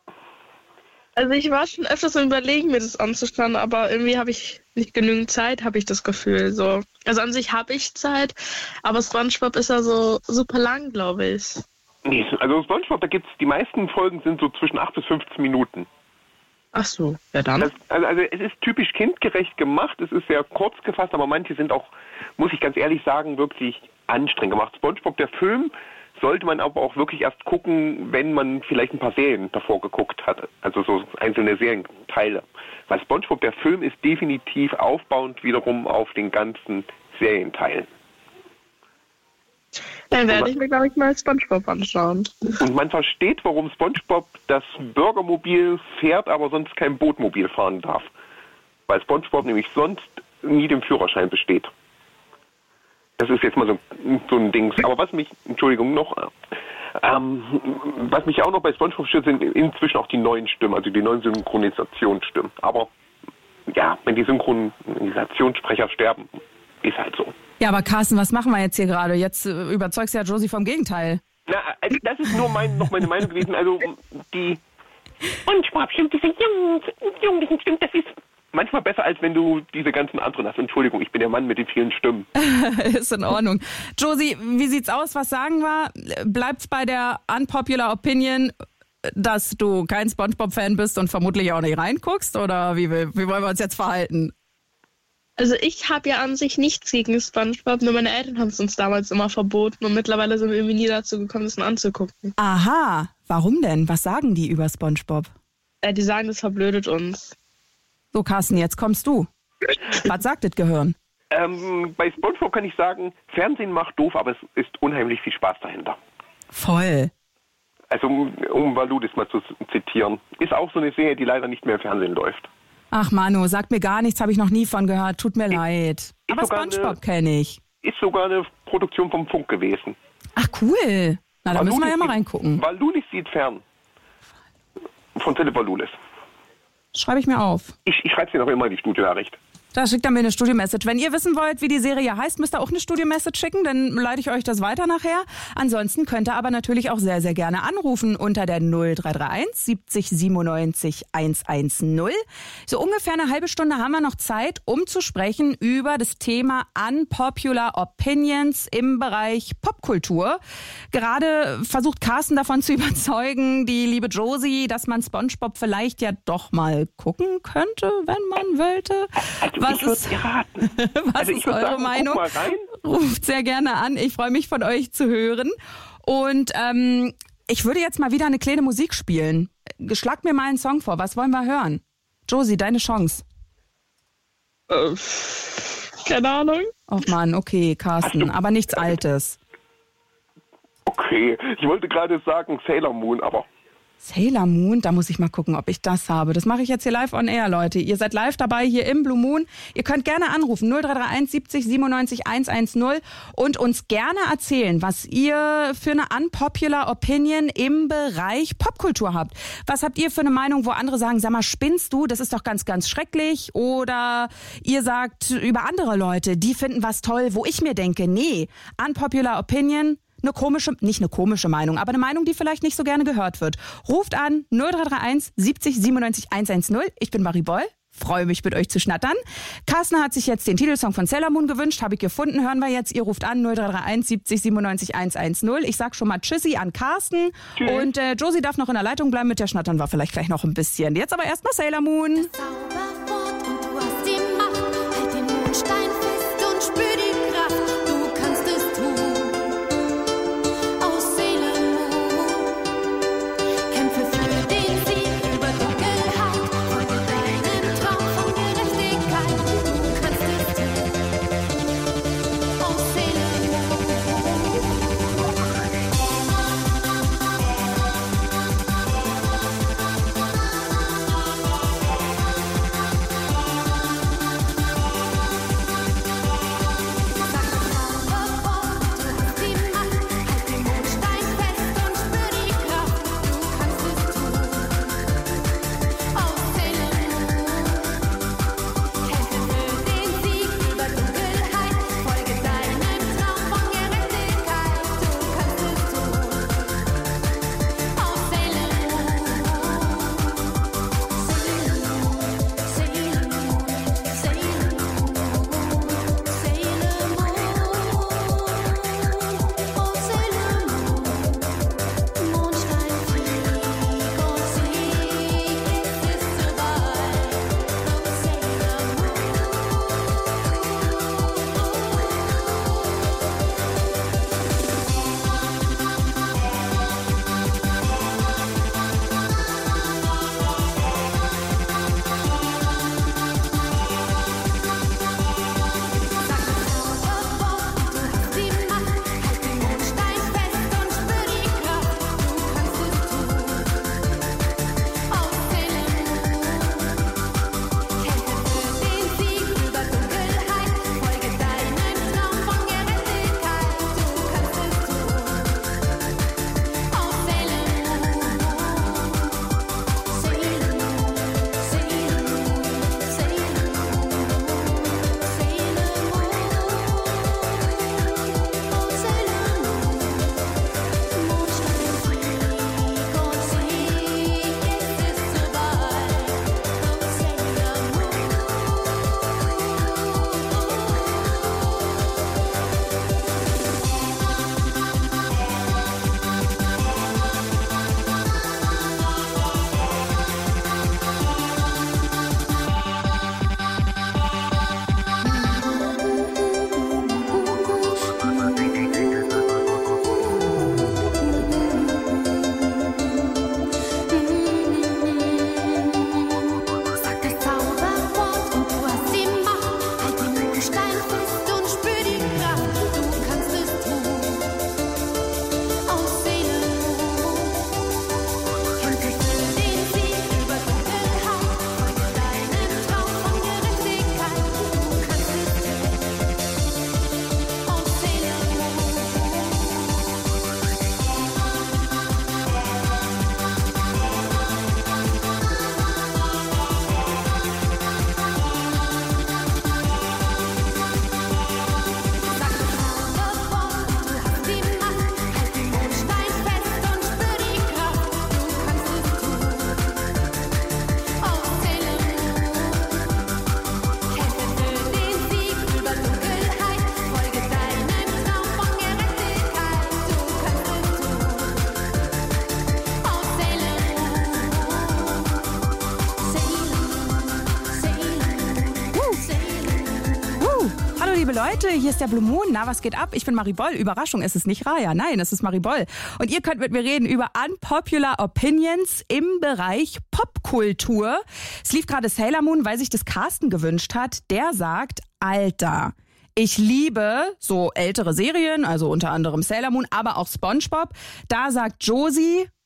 Also ich war schon öfters am Überlegen, mir das anzuschauen, aber irgendwie habe ich nicht genügend Zeit, habe ich das Gefühl. So. Also an sich habe ich Zeit, aber SpongeBob ist ja so super lang, glaube ich. Nee, also SpongeBob, da gibt's, die meisten Folgen sind so zwischen 8 bis 15 Minuten. Ach so, ja dann. Also es ist typisch kindgerecht gemacht, es ist sehr kurz gefasst, aber manche sind auch, muss ich ganz ehrlich sagen, wirklich anstrengend gemacht. SpongeBob, der Film, sollte man aber auch wirklich erst gucken, wenn man vielleicht ein paar Serien davor geguckt hat. Also so einzelne Serienteile. Weil SpongeBob, der Film, ist definitiv aufbauend wiederum auf den ganzen Serienteilen. Dann werde ich mir, glaube ich, mal SpongeBob anschauen. Und man versteht, warum SpongeBob das Burgermobil fährt, aber sonst kein Bootmobil fahren darf. Weil SpongeBob nämlich sonst nie dem Führerschein besteht. Das ist jetzt mal so ein Ding. Aber was mich, Entschuldigung, noch, was mich auch noch bei SpongeBob stört, sind inzwischen auch die neuen Stimmen, also die neuen Synchronisationsstimmen. Aber ja, wenn die Synchronisationssprecher sterben, ist halt so. Ja, aber Carsten, was machen wir jetzt hier gerade? Jetzt überzeugst du ja Josie vom Gegenteil. Na, also das ist nur noch meine Meinung gewesen. Also die SpongeBob-Stimmen, diese jugendlichen Stimmen, das ist manchmal besser, als wenn du diese ganzen anderen hast. Entschuldigung, ich bin der Mann mit den vielen Stimmen. Ist in Ordnung. Josie, wie sieht's aus? Was sagen wir? Bleibt's bei der Unpopular Opinion, dass du kein SpongeBob-Fan bist und vermutlich auch nicht reinguckst? Oder wie wollen wir uns jetzt verhalten? Also ich habe ja an sich nichts gegen SpongeBob, nur meine Eltern haben es uns damals immer verboten und mittlerweile sind wir irgendwie nie dazu gekommen, das mal anzugucken. Aha, warum denn? Was sagen die über SpongeBob? Die sagen, das verblödet uns. So, Carsten, jetzt kommst du. Was sagt das Gehirn? Bei SpongeBob kann ich sagen, Fernsehen macht doof, aber es ist unheimlich viel Spaß dahinter. Voll. Also um Valudis mal zu zitieren, ist auch so eine Serie, die leider nicht mehr im Fernsehen läuft. Ach Manu, sagt mir gar nichts, habe ich noch nie von gehört. Tut mir leid. Aber SpongeBob kenne ich. Ist sogar eine Produktion vom Funk gewesen. Ach cool. Na, da müssen wir ja mal reingucken. Valulis sieht fern. Von Philipp Valulis. Schreibe ich mir auf. Ich schreibe dir noch immer die Studienachricht. Da schickt er mir eine Studio-Message. Wenn ihr wissen wollt, wie die Serie heißt, müsst ihr auch eine Studio-Message schicken, dann leite ich euch das weiter nachher. Ansonsten könnt ihr aber natürlich auch sehr, sehr gerne anrufen unter der 0331 70 97 110. So ungefähr eine halbe Stunde haben wir noch Zeit, um zu sprechen über das Thema Unpopular Opinions im Bereich Popkultur. Gerade versucht Carsten davon zu überzeugen, die liebe Josie, dass man SpongeBob vielleicht ja doch mal gucken könnte, wenn man wollte. Was ist eure Meinung? Ruft sehr gerne an. Ich freue mich, von euch zu hören. Und ich würde jetzt mal wieder eine kleine Musik spielen. Schlag mir mal einen Song vor. Was wollen wir hören? Josie, deine Chance. Keine Ahnung. Oh Mann, okay, Carsten. Aber nichts Altes. Okay, ich wollte gerade sagen Sailor Moon, aber Sailor Moon, da muss ich mal gucken, ob ich das habe. Das mache ich jetzt hier live on air, Leute. Ihr seid live dabei hier im Blue Moon. Ihr könnt gerne anrufen 0331 70 97 110 und uns gerne erzählen, was ihr für eine unpopular Opinion im Bereich Popkultur habt. Was habt ihr für eine Meinung, wo andere sagen, sag mal, spinnst du? Das ist doch ganz, ganz schrecklich. Oder ihr sagt über andere Leute, die finden was toll, wo ich mir denke, nee, unpopular Opinion, nicht eine komische Meinung, aber eine Meinung, die vielleicht nicht so gerne gehört wird. Ruft an 0331 70 97 110. Ich bin Marie Boll. Freue mich, mit euch zu schnattern. Carsten hat sich jetzt den Titelsong von Sailor Moon gewünscht. Habe ich gefunden. Hören wir jetzt. Ihr ruft an 0331 70 97 110. Ich sag schon mal Tschüssi an Carsten. Tschüss. Und Josie darf noch in der Leitung bleiben. Mit der schnattern wir vielleicht gleich noch ein bisschen. Jetzt aber erstmal Sailor Moon. Das Zauberwort und du hast die Macht. Halt den Mondstein fest und spür die Kraft. Du kannst es tun. Aus Sailor Moon. Kämpfe für den Sieg über Dunkelheit. Folge deinem Traum von Gerechtigkeit. Du kannst es tun. Aus Sailor liebe Leute, hier ist der Blue Moon. Na, was geht ab? Ich bin Marie Boll. Überraschung, es ist nicht Raya. Nein, es ist Marie Boll. Und ihr könnt mit mir reden über unpopular Opinions im Bereich Popkultur. Es lief gerade Sailor Moon, weil sich das Carsten gewünscht hat. Der sagt, Alter, ich liebe so ältere Serien, also unter anderem Sailor Moon, aber auch SpongeBob. Da sagt Josie,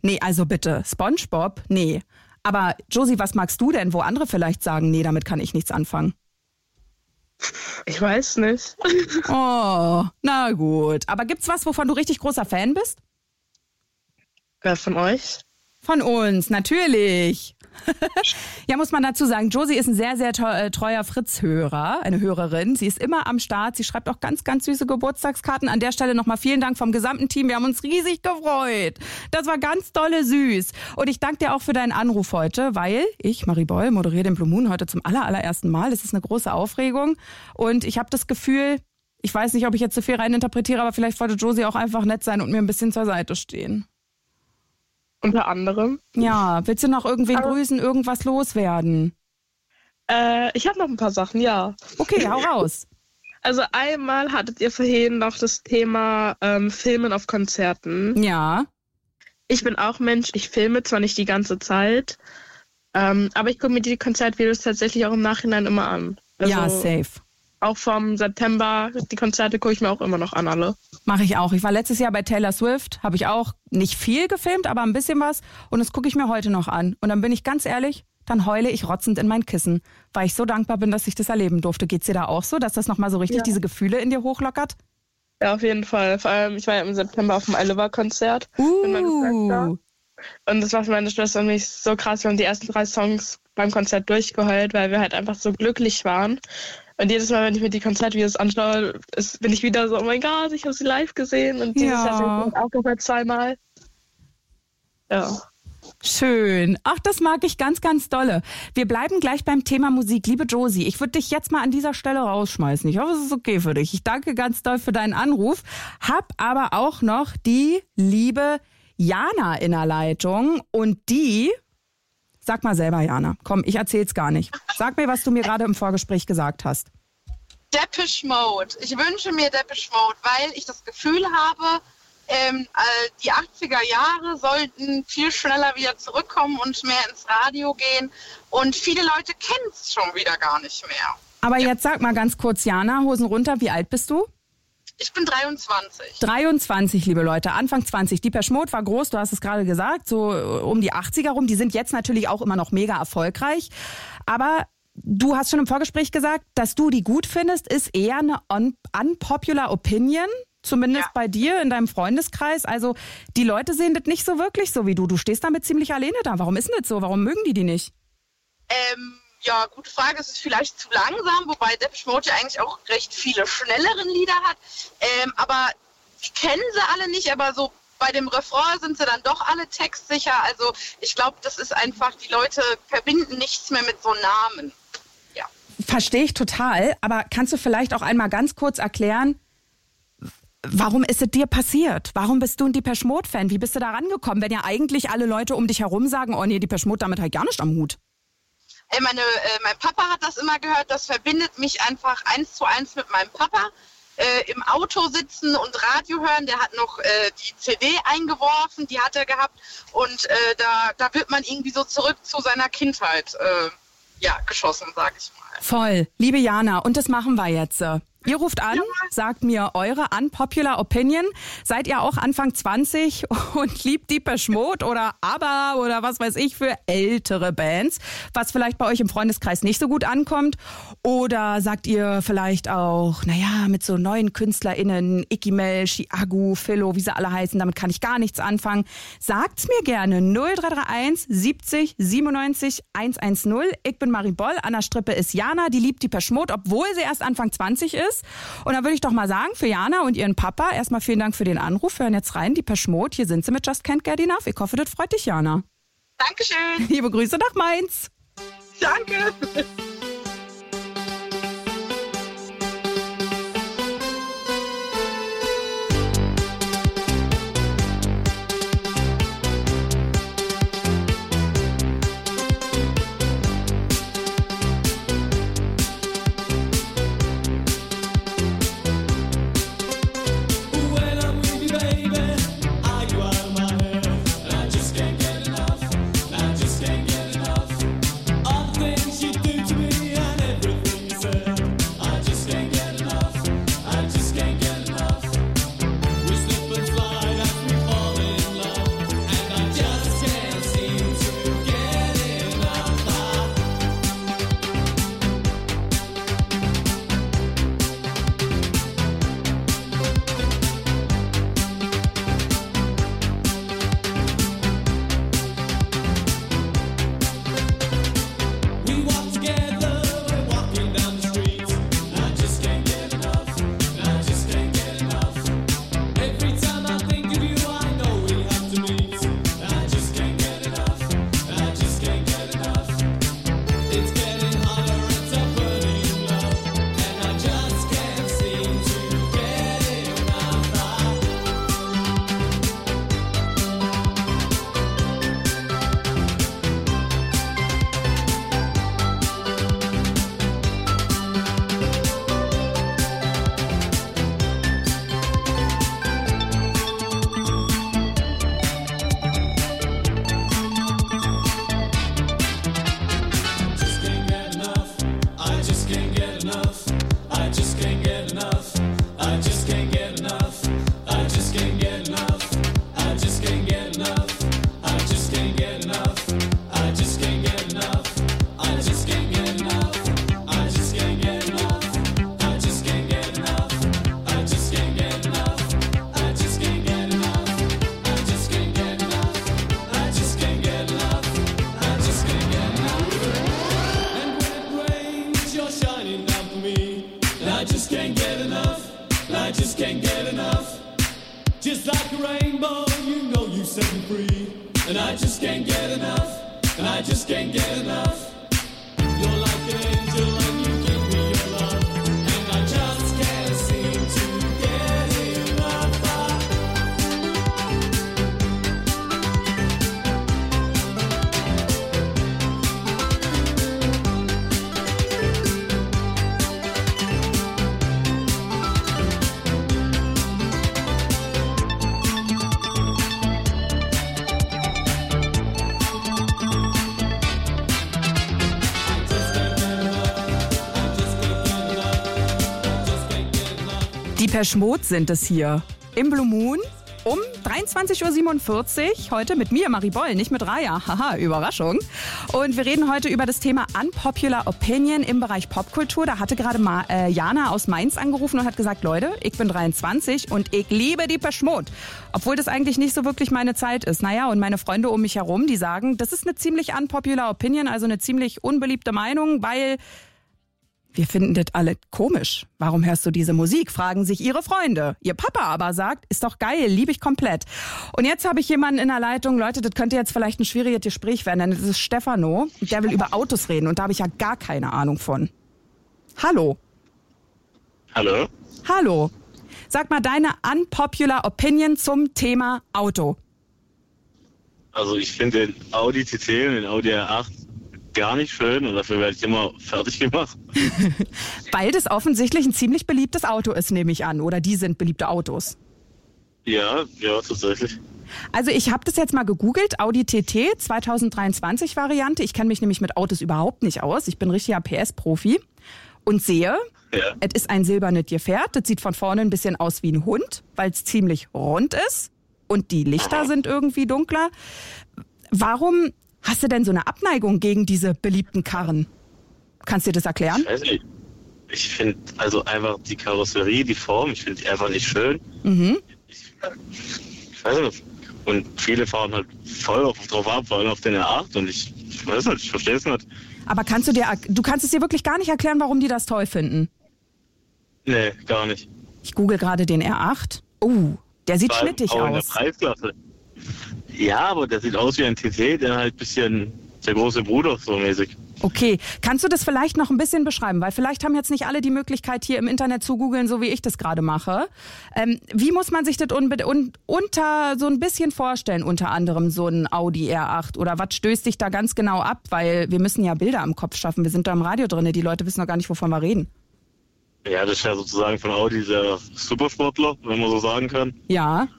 Nee, also bitte, SpongeBob? Nee. Aber Josie, was magst du denn, wo andere vielleicht sagen, nee, damit kann ich nichts anfangen? Ich weiß nicht. Oh, na gut. Aber gibt's was, wovon du richtig großer Fan bist? Wer von euch? Von uns, natürlich. Ja, muss man dazu sagen, Josie ist ein sehr, sehr treuer Fritz-Hörer, eine Hörerin. Sie ist immer am Start. Sie schreibt auch ganz, ganz süße Geburtstagskarten. An der Stelle nochmal vielen Dank vom gesamten Team. Wir haben uns riesig gefreut. Das war ganz dolle süß. Und ich danke dir auch für deinen Anruf heute, weil ich, Marie Boll, moderiere den Blue Moon heute zum allerersten Mal. Das ist eine große Aufregung. Und ich habe das Gefühl, ich weiß nicht, ob ich jetzt zu viel reininterpretiere, aber vielleicht wollte Josie auch einfach nett sein und mir ein bisschen zur Seite stehen. Unter anderem. Ja, willst du noch irgendwen grüßen, irgendwas loswerden? Ich habe noch ein paar Sachen, ja. Okay, hau raus. Also einmal hattet ihr vorhin noch das Thema Filmen auf Konzerten. Ja. Ich bin auch Mensch, ich filme zwar nicht die ganze Zeit, aber ich gucke mir die Konzertvideos tatsächlich auch im Nachhinein immer an. Also ja, safe. Auch vom September, die Konzerte gucke ich mir auch immer noch an alle. Mache ich auch. Ich war letztes Jahr bei Taylor Swift, habe ich auch nicht viel gefilmt, aber ein bisschen was. Und das gucke ich mir heute noch an. Und dann bin ich ganz ehrlich, dann heule ich rotzend in mein Kissen, weil ich so dankbar bin, dass ich das erleben durfte. Geht's dir da auch so, dass das nochmal so richtig diese Gefühle in dir hochlockert? Ja, auf jeden Fall. Vor allem, ich war ja im September auf dem Oliver-Konzert mit meiner Schwester. Und das war für meine Schwester und mich so krass. Wir haben die ersten 3 Songs beim Konzert durchgeheult, weil wir halt einfach so glücklich waren. Und jedes Mal, wenn ich mir die Konzertvideos anschaue, bin ich wieder so, oh mein Gott, ich habe sie live gesehen. Und dieses Jahr habe ich auch gehört 2-mal. Ja. Schön. Ach, das mag ich ganz, ganz dolle. Wir bleiben gleich beim Thema Musik. Liebe Josie, ich würde dich jetzt mal an dieser Stelle rausschmeißen. Ich hoffe, es ist okay für dich. Ich danke ganz doll für deinen Anruf. Hab aber auch noch die liebe Jana in der Leitung. Und die... Sag mal selber, Jana. Komm, ich erzähl's gar nicht. Sag mir, was du mir gerade im Vorgespräch gesagt hast. Depeche Mode. Ich wünsche mir Depeche Mode, weil ich das Gefühl habe, die 80er Jahre sollten viel schneller wieder zurückkommen und mehr ins Radio gehen. Und viele Leute kennen es schon wieder gar nicht mehr. Aber jetzt sag mal ganz kurz, Jana, Hosen runter, wie alt bist du? Ich bin 23. 23, liebe Leute, Anfang 20. Depeche Mode war groß, du hast es gerade gesagt, so um die 80er rum. Die sind jetzt natürlich auch immer noch mega erfolgreich. Aber du hast schon im Vorgespräch gesagt, dass du die gut findest, ist eher eine unpopular Opinion. Zumindest bei dir in deinem Freundeskreis. Also die Leute sehen das nicht so wirklich so wie du. Du stehst damit ziemlich alleine da. Warum ist denn das so? Warum mögen die nicht? Ja, gute Frage. Es ist vielleicht zu langsam, wobei Depeche Mode ja eigentlich auch recht viele schnellere Lieder hat. Aber die kennen sie alle nicht, aber so bei dem Refrain sind sie dann doch alle textsicher. Also ich glaube, das ist einfach, die Leute verbinden nichts mehr mit so Namen. Ja. Verstehe ich total. Aber kannst du vielleicht auch einmal ganz kurz erklären, warum ist es dir passiert? Warum bist du ein Depeche Mode-Fan? Wie bist du da rangekommen, wenn ja eigentlich alle Leute um dich herum sagen, oh nee, Depeche Mode, damit halt gar nicht am Hut? Mein Papa hat das immer gehört, das verbindet mich einfach 1:1 mit meinem Papa. Im Auto sitzen und Radio hören, der hat noch die CD eingeworfen, die hat er gehabt und da wird man irgendwie so zurück zu seiner Kindheit geschossen, sag ich mal. Voll. Liebe Jana, und das machen wir jetzt. Ihr ruft an, sagt mir eure unpopular Opinion. Seid ihr auch Anfang 20 und liebt Depeche Mode oder ABBA oder was weiß ich für ältere Bands, was vielleicht bei euch im Freundeskreis nicht so gut ankommt? Oder sagt ihr vielleicht auch, naja, mit so neuen KünstlerInnen, Ikimel, Chiagu, Philo, wie sie alle heißen, damit kann ich gar nichts anfangen. Sagt's mir gerne. 0331 70 97 110. Ich bin Marie Boll, an der Strippe ist Jana, die liebt Depeche Mode, obwohl sie erst Anfang 20 ist. Und dann würde ich doch mal sagen, für Jana und ihren Papa, erstmal vielen Dank für den Anruf. Wir hören jetzt rein, Depeche Mode, hier sind sie mit Just Can't Get Enough. Ich hoffe, das freut dich, Jana. Dankeschön. Liebe Grüße nach Mainz. Danke. All the things you do to me. just can't get enough. I just can't get enough. Just like a rainbow, you know you set me free. And I just can't get enough. And I just can't get enough. You're like an angel and you give me your love. And I just can't seem to get enough. Depeche Mode sind es hier. Im Blue Moon um 23.47 Uhr. Heute mit mir, Marie Boll, nicht mit Raya. Haha, Überraschung. Und wir reden heute über das Thema Unpopular Opinion im Bereich Popkultur. Da hatte gerade Jana aus Mainz angerufen und hat gesagt, Leute, ich bin 23 und ich liebe Depeche Mode. Obwohl das eigentlich nicht so wirklich meine Zeit ist. Naja, und meine Freunde um mich herum, die sagen, das ist eine ziemlich Unpopular Opinion, also eine ziemlich unbeliebte Meinung, weil wir finden das alle komisch. Warum hörst du diese Musik? Fragen sich ihre Freunde. Ihr Papa aber sagt, ist doch geil, liebe ich komplett. Und jetzt habe ich jemanden in der Leitung. Leute, das könnte jetzt vielleicht ein schwieriges Gespräch werden, denn das ist Stefano. Der will über Autos reden und da habe ich ja gar keine Ahnung von. Hallo. Hallo. Hallo. Sag mal deine Unpopular Opinion zum Thema Auto. Also ich finde den Audi TT und den Audi R8 gar nicht schön und dafür werde ich immer fertig gemacht. Weil das offensichtlich ein ziemlich beliebtes Auto ist, nehme ich an. Oder die sind beliebte Autos. Ja, tatsächlich. Also ich habe das jetzt mal gegoogelt, Audi TT 2023 Variante. Ich kenne mich nämlich mit Autos überhaupt nicht aus. Ich bin richtiger PS-Profi und sehe, es ist ein silbernes Gefährt. Das sieht von vorne ein bisschen aus wie ein Hund, weil es ziemlich rund ist und die Lichter sind irgendwie dunkler. Warum hast du denn so eine Abneigung gegen diese beliebten Karren? Kannst du dir das erklären? Ich weiß nicht. Ich finde also einfach die Karosserie, die Form, ich finde die einfach nicht schön. Mhm. Ich weiß nicht. Und viele fahren halt voll drauf ab, vor allem auf den R8 und ich weiß nicht, ich verstehe es nicht. Aber du kannst es dir wirklich gar nicht erklären, warum die das toll finden? Nee, gar nicht. Ich google gerade den R8. Der sieht schnittig auch aus. In der Preisklasse. Ja, aber der sieht aus wie ein TT, der halt ein bisschen der große Bruder so mäßig. Okay, kannst du das vielleicht noch ein bisschen beschreiben? Weil vielleicht haben jetzt nicht alle die Möglichkeit, hier im Internet zu googeln, so wie ich das gerade mache. Wie muss man sich das unter so ein bisschen vorstellen, unter anderem so ein Audi R8? Oder was stößt dich da ganz genau ab? Weil wir müssen ja Bilder im Kopf schaffen. Wir sind da im Radio drin, die Leute wissen noch gar nicht, wovon wir reden. Ja, das ist ja sozusagen von Audi der Supersportler, wenn man so sagen kann. Ja.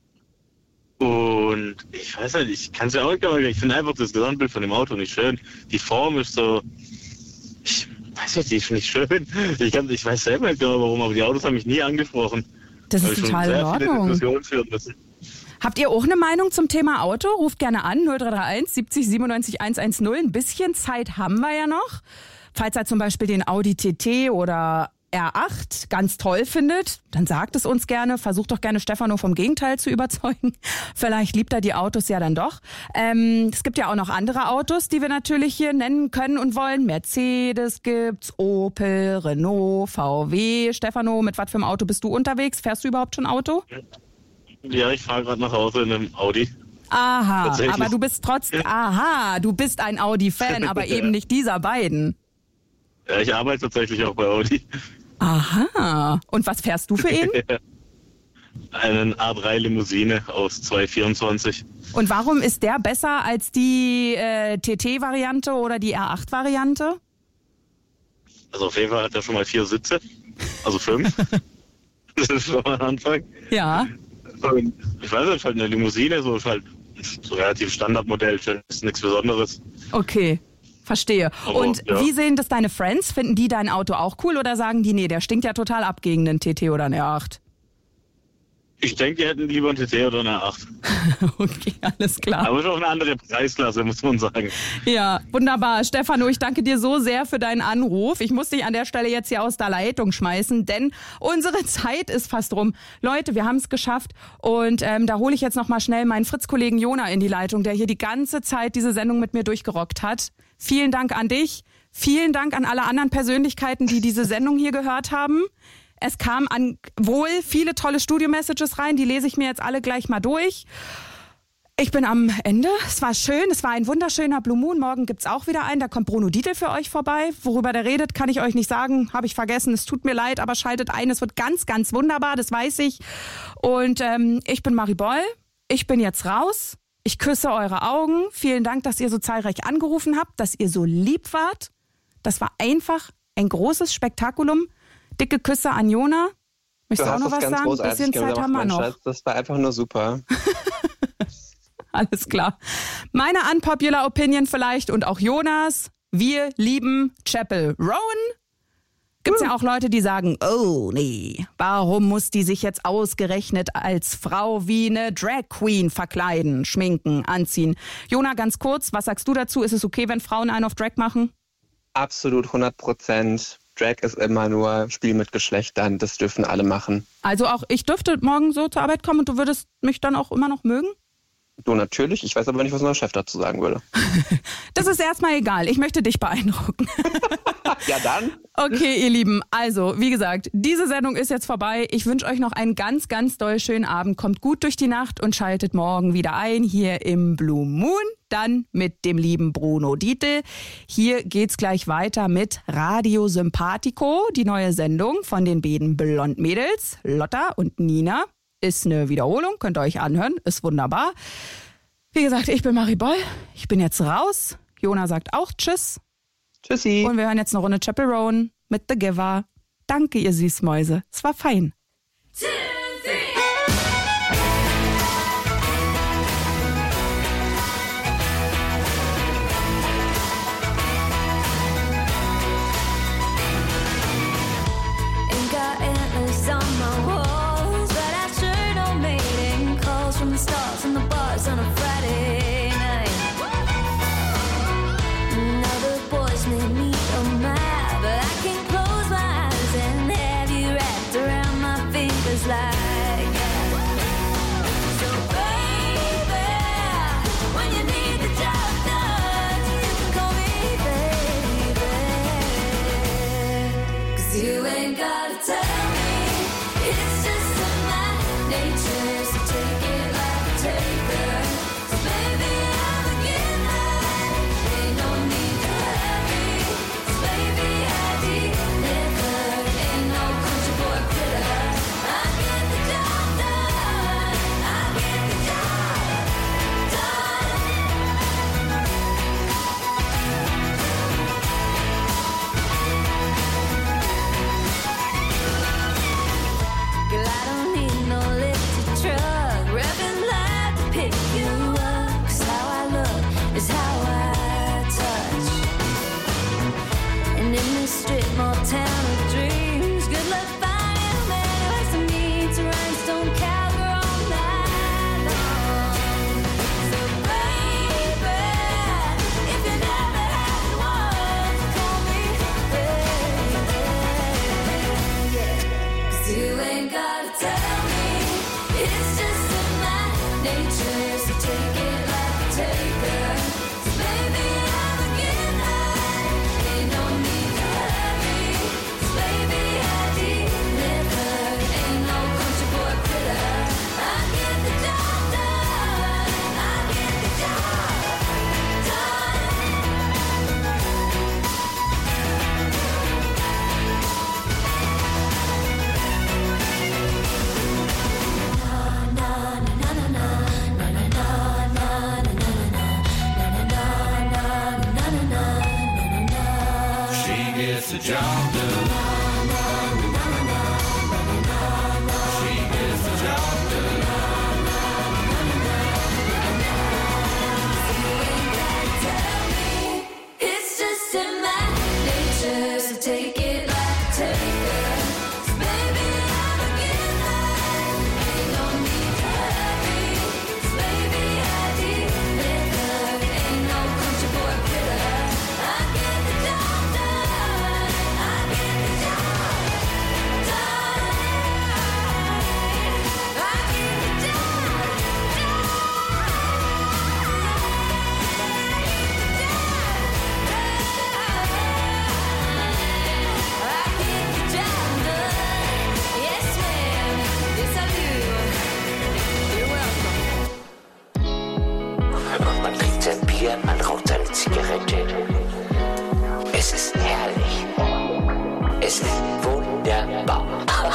Und ich weiß nicht, ich kann es ja auch nicht sagen, ich finde einfach das Gesamtbild von dem Auto nicht schön. Die Form ist so, ich weiß nicht, die ist nicht schön. Ich weiß selber nicht genau warum, aber die Autos haben mich nie angesprochen. Das ist total in Ordnung. Habt ihr auch eine Meinung zum Thema Auto? Ruft gerne an, 0331 70 97 110. Ein bisschen Zeit haben wir ja noch. Falls ihr zum Beispiel den Audi TT oder R8 ganz toll findet, dann sagt es uns gerne. Versucht doch gerne Stefano vom Gegenteil zu überzeugen. Vielleicht liebt er die Autos ja dann doch. Es gibt ja auch noch andere Autos, die wir natürlich hier nennen können und wollen. Mercedes gibt's, Opel, Renault, VW. Stefano, mit was für einem Auto bist du unterwegs? Fährst du überhaupt schon Auto? Ja, ich fahre gerade nach Hause in einem Audi. Aha, aber du bist du bist ein Audi-Fan, aber eben nicht dieser beiden. Ja, ich arbeite tatsächlich auch bei Audi. Aha. Und was fährst du für ihn? Einen A3 Limousine aus 224. Und warum ist der besser als die TT-Variante oder die R8-Variante? Also auf jeden Fall hat er schon mal 4 Sitze. Also 5. Das ist schon mal ein Anfang. Ja. Und ich weiß nicht, halt eine Limousine, so ist halt so relativ Standardmodell, ist nichts Besonderes. Okay. Verstehe. Aber, und wie sehen das deine Friends? Finden die dein Auto auch cool oder sagen die, nee, der stinkt ja total ab gegen einen TT oder einen R8? Ich denke, die hätten lieber einen TT oder eine R8. Okay, alles klar. Aber schon auch eine andere Preisklasse, muss man sagen. Ja, wunderbar. Stefano, ich danke dir so sehr für deinen Anruf. Ich muss dich an der Stelle jetzt hier aus der Leitung schmeißen, denn unsere Zeit ist fast rum. Leute, wir haben es geschafft und da hole ich jetzt noch mal schnell meinen Fritz-Kollegen Jona in die Leitung, der hier die ganze Zeit diese Sendung mit mir durchgerockt hat. Vielen Dank an dich. Vielen Dank an alle anderen Persönlichkeiten, die diese Sendung hier gehört haben. Es kamen wohl viele tolle Studio-Messages rein, die lese ich mir jetzt alle gleich mal durch. Ich bin am Ende. Es war schön, es war ein wunderschöner Blue Moon. Morgen gibt's auch wieder einen, da kommt Bruno Dietl für euch vorbei. Worüber der redet, kann ich euch nicht sagen, habe ich vergessen. Es tut mir leid, aber schaltet ein, es wird ganz, ganz wunderbar, das weiß ich. Und ich bin Marie Boll, ich bin jetzt raus. Ich küsse eure Augen. Vielen Dank, dass ihr so zahlreich angerufen habt, dass ihr so lieb wart. Das war einfach ein großes Spektakulum. Dicke Küsse an Jona. Möchtest du auch noch was sagen? Ein bisschen Zeit haben wir noch. Schatz, das war einfach nur super. Alles klar. Meine unpopular Opinion vielleicht und auch Jonas. Wir lieben Chappell Rowan. Gibt's ja auch Leute, die sagen, oh nee, warum muss die sich jetzt ausgerechnet als Frau wie eine Drag Queen verkleiden, schminken, anziehen? Jona, ganz kurz, was sagst du dazu? Ist es okay, wenn Frauen einen auf Drag machen? Absolut 100%. Drag ist immer nur Spiel mit Geschlechtern, das dürfen alle machen. Also auch ich dürfte morgen so zur Arbeit kommen und du würdest mich dann auch immer noch mögen? Du natürlich, ich weiß aber nicht, was unser Chef dazu sagen würde. Das ist erstmal egal, ich möchte dich beeindrucken. Ja dann. Okay, ihr Lieben, also wie gesagt, diese Sendung ist jetzt vorbei. Ich wünsche euch noch einen ganz, ganz doll schönen Abend. Kommt gut durch die Nacht und schaltet morgen wieder ein hier im Blue Moon. Dann mit dem lieben Bruno Dietl. Hier geht's gleich weiter mit Radio Sympathico, die neue Sendung von den beiden Blondmädels, Lotta und Nina. Ist eine Wiederholung, könnt ihr euch anhören, ist wunderbar. Wie gesagt, ich bin Marie Boll, ich bin jetzt raus. Jona sagt auch Tschüss. Tschüssi. Und wir hören jetzt eine Runde Chappell Rowan mit The Giver. Danke, ihr Süßmäuse, es war fein. Ain't got antlers on my walls, but I sure don't mating calls from the stars and the bars on a Friday night. Now the boys may meet on my, but I can close my eyes and have you wrapped around my fingers like that. So baby, when you need the job done, you can call me baby. 'Cause you ain't gotta tell me, it's just in my nature, so take it like a taker. So baby, I'm a beginner, ain't no need to hurry. So baby, I deliver, ain't no country boy critter. I get the job done, I get the job done. Girl, I don't need no lifted truck, revving loud to pick you up. 'Cause how I look is how I touch. And in this strip mall town of dreams, good luck finding a man who likes to meet to rhinestone cowgirl all night long. So baby, if you never had one, call me baby. Yeah. 'Cause you ain't gotta tell me, it's just in my nature, so take it like a taker. So baby, I'm a beginner, ain't no need to hurry. So baby, I deliver, ain't no country boy critter. I get the job done, I get the job done. She gets the job done. She gets the job done. It's just in my nature, so take it like a taker. So baby, I'm a beginner, ain't no need to hurry. So baby, I deliver, ain't no country boy critter. I get the job done, I get the job Realität. Es ist herrlich. Es ist wunderbar.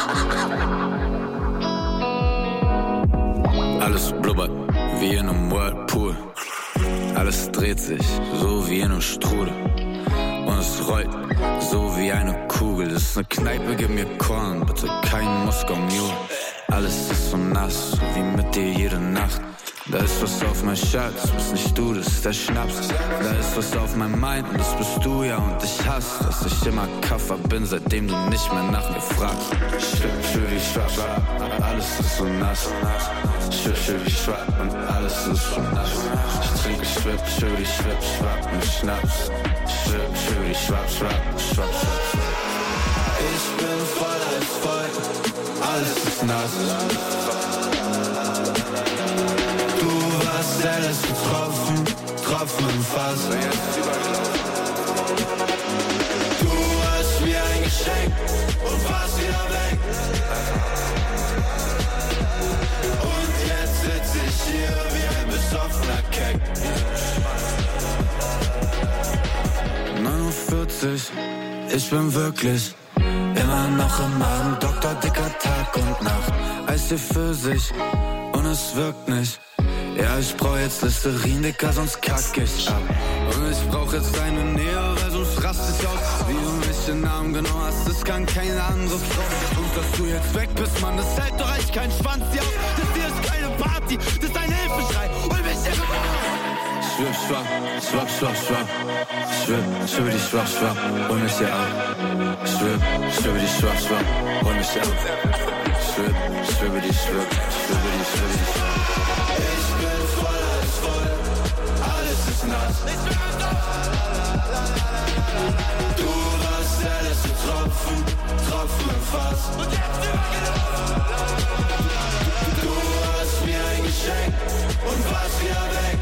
Alles blubbert wie in einem Whirlpool. Alles dreht sich so wie in einem Strudel. Und es rollt so wie eine Kugel. Das ist eine Kneipe, gib mir Korn, bitte kein Moskau Mule. Alles ist so nass, wie mit dir jede Nacht. Da ist was auf mein Shirt, das bist nicht du, das ist der Schnaps. Da ist was auf meinem Mind, und das bist du, ja, und ich hasse, dass ich immer Kaffer bin, seitdem du nicht mehr nach mir fragst. Schwip, wie schwapp, alles ist so nass. Schwip, wie schwapp, und alles ist so nass. Ich trinke schwip, wie schwapp, mit Schnaps. Schwip, wie schwapp. Ich bin voll als voll, alles ist nass. Der letzte Tropfen im Fass. Du hast mir ein Geschenk und warst wieder weg. Und jetzt sitz ich hier wie ein besoffener Keck. 49, ich bin wirklich immer noch im Magen. Doktor, dicker Tag und Nacht. Eis hier für sich und es wirkt nicht. Ja, ich brauch jetzt Listerin, Dicker, sonst kack ich ab. Und ich brauch jetzt deine Nähe, weil sonst rast ich aus. Wie du mich den Namen genommen hast, das kann keine andere Frau. Und dass du jetzt weg bist, Mann, das hält doch echt keinen Schwanz hier auf. Das hier ist keine Party, das ist ein Hilfeschrei. Hol mich hier raus! Schwip, schwip, die schwap, hol mich hier ab. Schwip, die schwap, hol mich hier ab. Schwip, die schwip. Ich bin voll als voll, alles ist nass. Du warst der letzte Tropfen im Fass. Du hast mir ein Geschenk und warst wieder weg.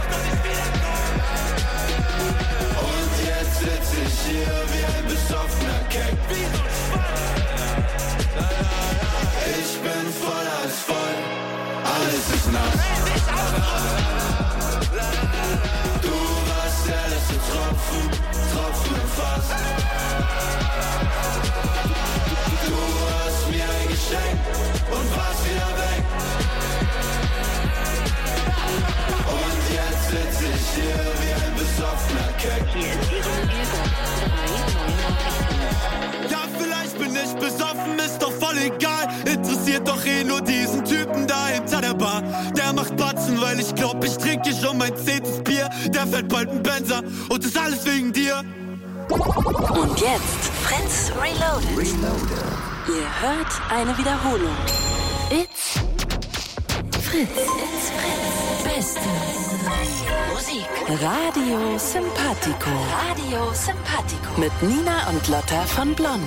Und jetzt sitz ich hier wie ein besoffener Keck. Ich bin voll als voll, alles ist nass. Du warst der letzte Tropfen im Fass. Du hast mir ein Geschenk und warst wieder weg. Und jetzt sitz ich hier wie ein besoffener Keck. Ja, vielleicht bin ich besoffen, ist doch voll egal. Interessiert doch eh nur diesen Typen da hinter der Bar. Der macht Batzen, weil ich glaub, ich trinke schon mein 10. Bier. Der fährt bald ein Benzer und das alles wegen dir. Und jetzt Fritz Reloaded. Ihr hört eine Wiederholung. It's Fritz. It's Fritz. Beste Musik. Radio Sympathico. Radio Sympathico. Mit Nina und Lotta von Blond.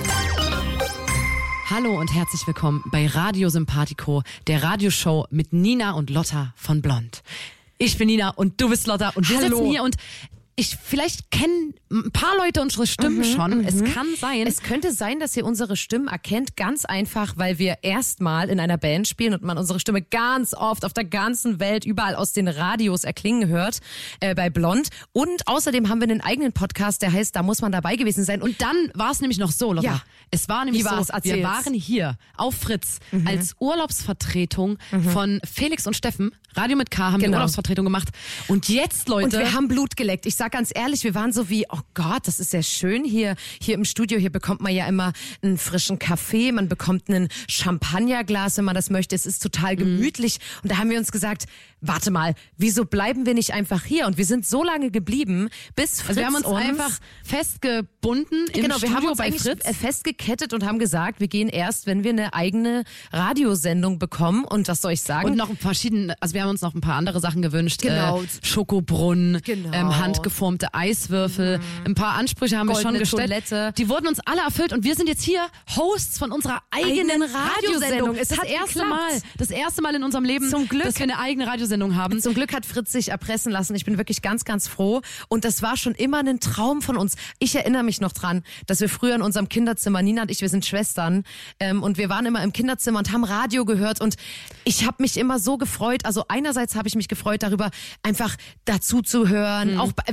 Hallo und herzlich willkommen bei Radio Sympathico, der Radioshow mit Nina und Lotta von Blond. Ich bin Nina und du bist Lotta und wir sitzen hier und vielleicht kennen ein paar Leute unsere Stimmen schon. Es kann sein. Es könnte sein, dass ihr unsere Stimmen erkennt, ganz einfach, weil wir erstmal in einer Band spielen und man unsere Stimme ganz oft auf der ganzen Welt überall aus den Radios erklingen hört, bei Blond. Und außerdem haben wir einen eigenen Podcast, der heißt, da muss man dabei gewesen sein. Und dann war es nämlich noch so, Lotta. Ja. Es war nämlich so, Erzähl's. wir waren hier auf Fritz als Urlaubsvertretung von Felix und Steffen. Radio mit K haben wir Urlaubsvertretung gemacht. Und jetzt, Leute... Und wir haben Blut geleckt. Ich sag ganz ehrlich, wir waren so wie, oh Gott, das ist ja schön hier im Studio. Hier bekommt man ja immer einen frischen Kaffee, man bekommt einen Champagnerglas, wenn man das möchte. Es ist total gemütlich. Und da haben wir uns gesagt, warte mal, wieso bleiben wir nicht einfach hier? Und wir sind so lange geblieben, bis Fritz wir haben uns einfach festgebunden im Studio wir haben uns bei Fritz. Festgekettet und haben gesagt, wir gehen erst, wenn wir eine eigene Radiosendung bekommen. Und was soll ich sagen? Und noch verschiedene, also wir haben uns noch ein paar andere Sachen gewünscht. Genau. Schokobrunnen, handgeformte Eiswürfel, ein paar Ansprüche haben Goldene wir schon gestellt. Toilette. Die wurden uns alle erfüllt und wir sind jetzt hier Hosts von unserer eigenen Radiosendung. Es Das hat das erste Mal in unserem Leben, Zum Glück. dass wir eine eigene Radiosendung haben. Zum Glück hat Fritz sich erpressen lassen. Ich bin wirklich ganz, ganz froh. Und das war schon immer ein Traum von uns. Ich erinnere mich noch dran, dass wir früher in unserem Kinderzimmer, Nina und ich, wir sind Schwestern, und wir waren immer im Kinderzimmer und haben Radio gehört. Und ich habe mich immer so gefreut. Also einerseits habe ich mich gefreut darüber, einfach dazu zu hören, auch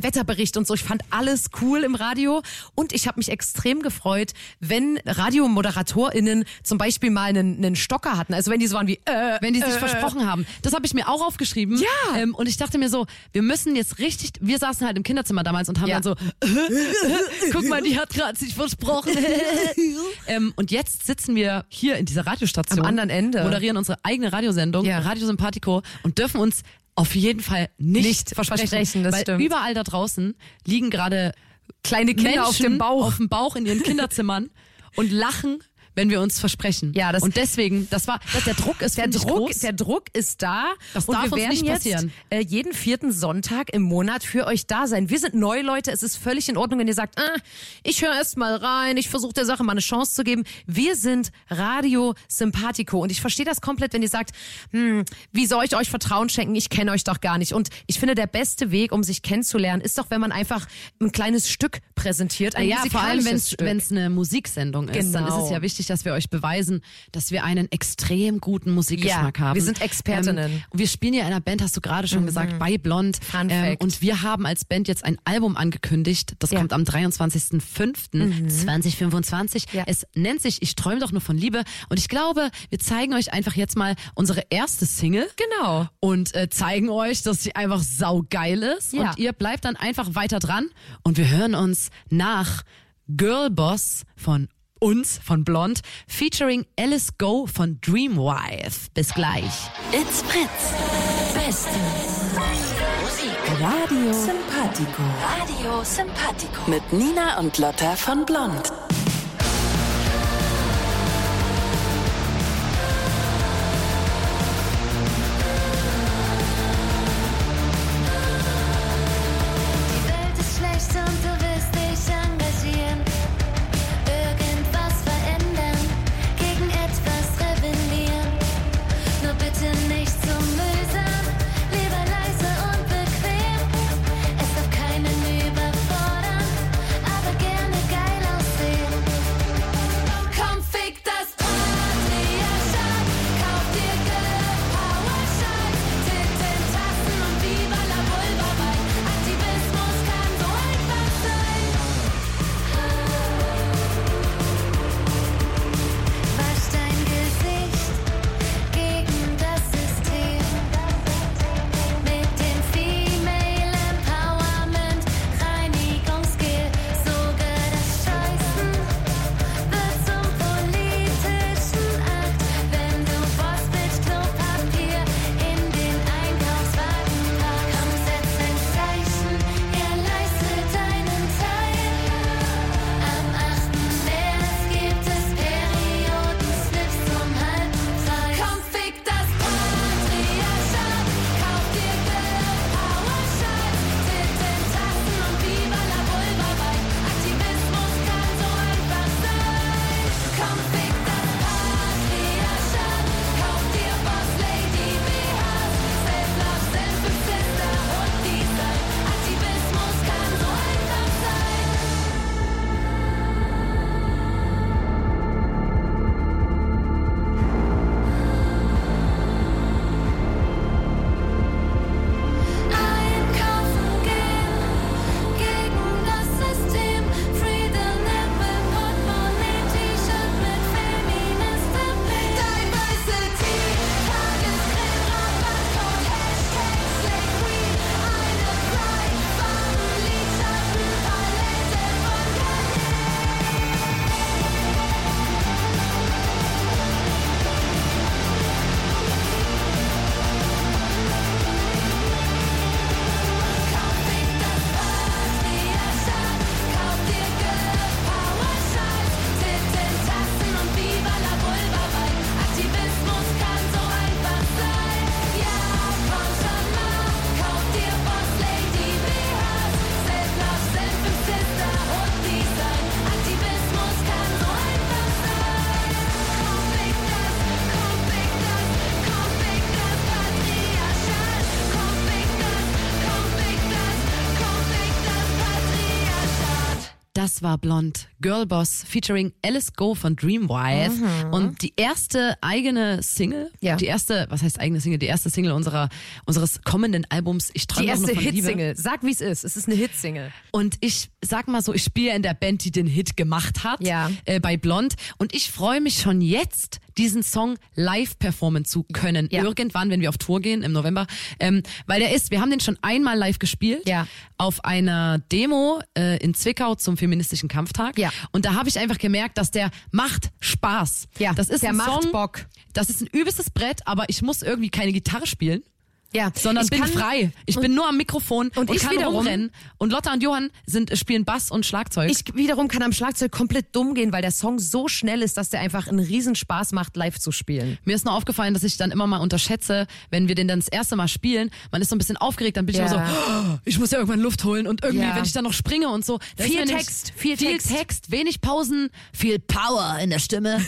Wetterbericht und so. Ich fand alles cool im Radio und ich habe mich extrem gefreut, wenn RadiomoderatorInnen zum Beispiel mal einen Stocker hatten. Also wenn die so waren wie wenn die sich versprochen haben. Das habe ich mir auch aufgeschrieben. Ja. Und ich dachte mir so, wir müssen jetzt richtig, wir saßen halt im Kinderzimmer damals und haben dann so, guck mal, die hat gerade sich versprochen. Und jetzt sitzen wir hier in dieser Radiostation. Am anderen Ende. Moderieren unsere eigene Radiosendung, Radio Sympathico, und dürfen uns auf jeden Fall nicht versprechen, das weil stimmt. Überall da draußen liegen gerade kleine Kinder Menschen auf dem Bauch in ihren Kinderzimmern und lachen, wenn wir uns versprechen. Ja, und deswegen, der Druck ist groß. Der Druck ist da. Das und darf wir uns werden nicht jetzt passieren. Jeden 4. Sonntag im Monat für euch da sein. Wir sind neu, Leute. Es ist völlig in Ordnung, wenn ihr sagt, ich höre erst mal rein, ich versuche der Sache mal eine Chance zu geben. Wir sind Radio Sympathico und ich verstehe das komplett, wenn ihr sagt, wie soll ich euch Vertrauen schenken? Ich kenne euch doch gar nicht. Und ich finde, der beste Weg, um sich kennenzulernen, ist doch, wenn man einfach ein kleines Stück präsentiert. Ein Vor allem, wenn musikalisches es eine Musiksendung ist, dann ist es ja wichtig, dass wir euch beweisen, dass wir einen extrem guten Musikgeschmack haben. Wir sind Expertinnen. Wir spielen ja in einer Band, hast du gerade schon gesagt, bei Blond. Fun Fact. Und wir haben als Band jetzt ein Album angekündigt. Das kommt am 23.05.2025. Es nennt sich Ich träume doch nur von Liebe. Und ich glaube, wir zeigen euch einfach jetzt mal unsere erste Single. Genau. Und zeigen euch, dass sie einfach saugeil ist. Ja. Und ihr bleibt dann einfach weiter dran. Und wir hören uns nach Girlboss von Blond, featuring Alice Go von Dreamwife. Bis gleich. It's Fritz. Beste Musik. Radio Sympathico. Radio Sympathico. Mit Nina und Lotta von Blond. Die Welt ist schlecht und du willst dich engagieren. Irgendwas verändern, gegen etwas rebellieren. Nur bitte nicht zu mühsam, lieber leise und bequem. Es darf keinen überfordern, aber gerne geil aussehen. Komm, fick das Patriarchat, kauf dir Girl Power Scheiß, Titten, Tassen und Viva la Vulva Wein. Aktivismus kann so einfach sein. Wasch dein Gesicht gegen das System. Mit dem Female Empowerment Reinigungsgel. Sogar das Scheißen wird zum politischen Akt. Wenn du Boss-Bitch Klopapier in den Einkaufswagen packst. Komm, setz ein Zeichen, ja, leiste deinen Teil. Am 8. März gibt es Periodenslips zum halben Preis. Komm, fick das Patriarchat, kauf dir Girl Power Scheiß, Titten, Tassen und Viva la Vulva Wein. Aktivismus kann so einfach sein. Komm, fick das Patriarchat, kauf dir Boss Lady BHs, Self-Love, Sister und Design. Aktivismus kann so einfach sein. Einkaufen gehen gegen das System. Freedom Apple, Portemonnaie, T-Shirt mit Feministin-Bild. Diversity, Tagescreme, Rabattcode, Hashtag Slay Queen. Eine Pride-Farben, Lidschatten, Palette von Patriarchat, kauf dir Girl Power Scheiß, Titten, Tassen und Viva la Vulva Wein. Aktivismus kann so einfach sein. Ja, komm schon mal, kauf dir Boss Lady BHs, Self-Love, Sister und Design. Aktivismus kann so einfach sein. Komm, fick das Patriarchat. Komm, fick das Patriarchat. Das war Blond, Girlboss featuring Alice Go von Dreamwife. Und die erste eigene Single, die erste Single unseres kommenden Albums, Ich träume Die noch erste von Liebe. Hitsingle. Sag, wie es ist. Es ist eine Hitsingle. Und ich sag mal so, ich spiele in der Band, die den Hit gemacht hat, bei Blond. Und ich freue mich schon jetzt, diesen Song live performen zu können. Irgendwann, wenn wir auf Tour gehen im November. Weil wir haben den schon einmal live gespielt. Auf einer Demo in Zwickau zum feministischen Kampftag. Und da habe ich einfach gemerkt, dass der macht Spaß. Das ist der ein macht Song, Bock. Das ist ein übelstes Brett, aber ich muss irgendwie keine Gitarre spielen. Sondern ich bin kann- frei. Ich bin nur am Mikrofon und ich kann wiederum- rumrennen. Und Lotta und Johann spielen Bass und Schlagzeug. Ich wiederum kann am Schlagzeug komplett dumm gehen, weil der Song so schnell ist, dass der einfach einen Riesenspaß macht, live zu spielen. Mir ist nur aufgefallen, dass ich dann immer mal unterschätze, wenn wir den dann das erste Mal spielen, man ist so ein bisschen aufgeregt, dann bin ich immer so, oh, ich muss ja irgendwann Luft holen und irgendwie, wenn ich dann noch springe und so. da ist Viel mir nicht- Text, viel Text, wenig Pausen, viel Power in der Stimme.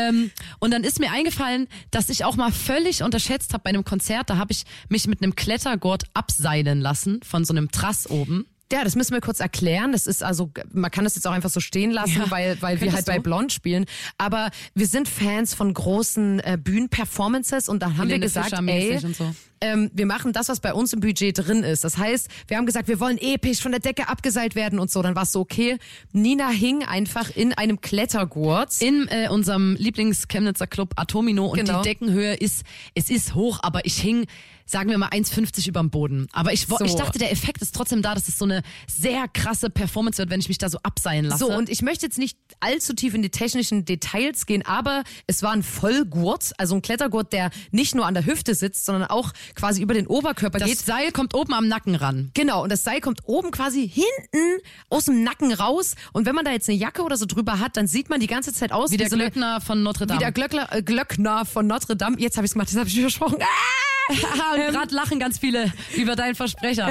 Und dann ist mir eingefallen, dass ich auch mal völlig unterschätzt habe bei einem Konzert, da habe ich mich mit einem Klettergurt abseilen lassen von so einem Trass oben. Ja, das müssen wir kurz erklären. Das ist also, man kann das jetzt auch einfach so stehen lassen, weil wir halt bei Blond spielen. Aber wir sind Fans von großen Bühnenperformances und da haben wir gesagt, und so. Wir machen das, was bei uns im Budget drin ist. Das heißt, wir haben gesagt, wir wollen episch von der Decke abgeseilt werden und so. Dann war es so, okay, Nina hing einfach in einem Klettergurt. In unserem Lieblings-Chemnitzer Club Atomino und Genau. die Deckenhöhe ist hoch, aber ich hing, sagen wir mal, 1,50 überm Boden. Aber ich dachte, der Effekt ist trotzdem da, dass es so eine sehr krasse Performance wird, wenn ich mich da so abseilen lasse. So, und ich möchte jetzt nicht allzu tief in die technischen Details gehen, aber es war ein Vollgurt, also ein Klettergurt, der nicht nur an der Hüfte sitzt, sondern auch quasi über den Oberkörper geht. Das Seil kommt oben am Nacken ran. Genau, und das Seil kommt oben quasi hinten aus dem Nacken raus. Und wenn man da jetzt eine Jacke oder so drüber hat, dann sieht man die ganze Zeit aus Wie der so eine- Glöckner von Notre Dame. Wie der Glöckner von Notre Dame. Jetzt habe ich es gemacht, das habe ich mir versprochen. Gerade lachen ganz viele über deinen Versprecher.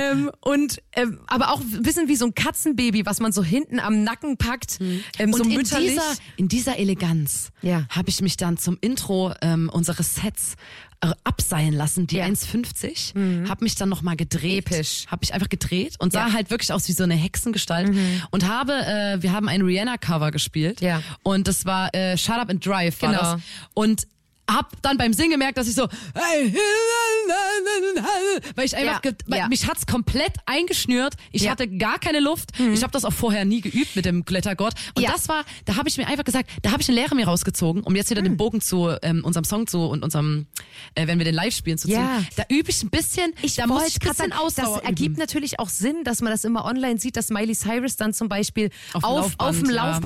Aber auch ein bisschen wie so ein Katzenbaby, was man so hinten am Nacken packt. Und so mütterlich. in dieser Eleganz habe ich mich dann zum Intro unseres Sets abseilen lassen, die 1,50. Hab mich dann nochmal gedreht. Episch. Hab mich einfach gedreht und sah halt wirklich aus wie so eine Hexengestalt. Und wir haben ein Rihanna-Cover gespielt. Und das war Shut Up and Drive war das. Und hab dann beim Singen gemerkt, dass ich so, weil ich einfach, mich hat's komplett eingeschnürt. Ich hatte gar keine Luft. Ich habe das auch vorher nie geübt mit dem Klettergurt. Und da habe ich mir einfach gesagt, da habe ich eine Lehre mir rausgezogen, um jetzt wieder den Bogen zu unserem Song und unserem, wenn wir den live spielen, zu ziehen. Da übe ich ein bisschen, da muss ich ein bisschen Ausdauer Das ergibt üben. natürlich auch Sinn, dass man das immer online sieht, dass Miley Cyrus dann zum Beispiel auf dem Laufband, Laufband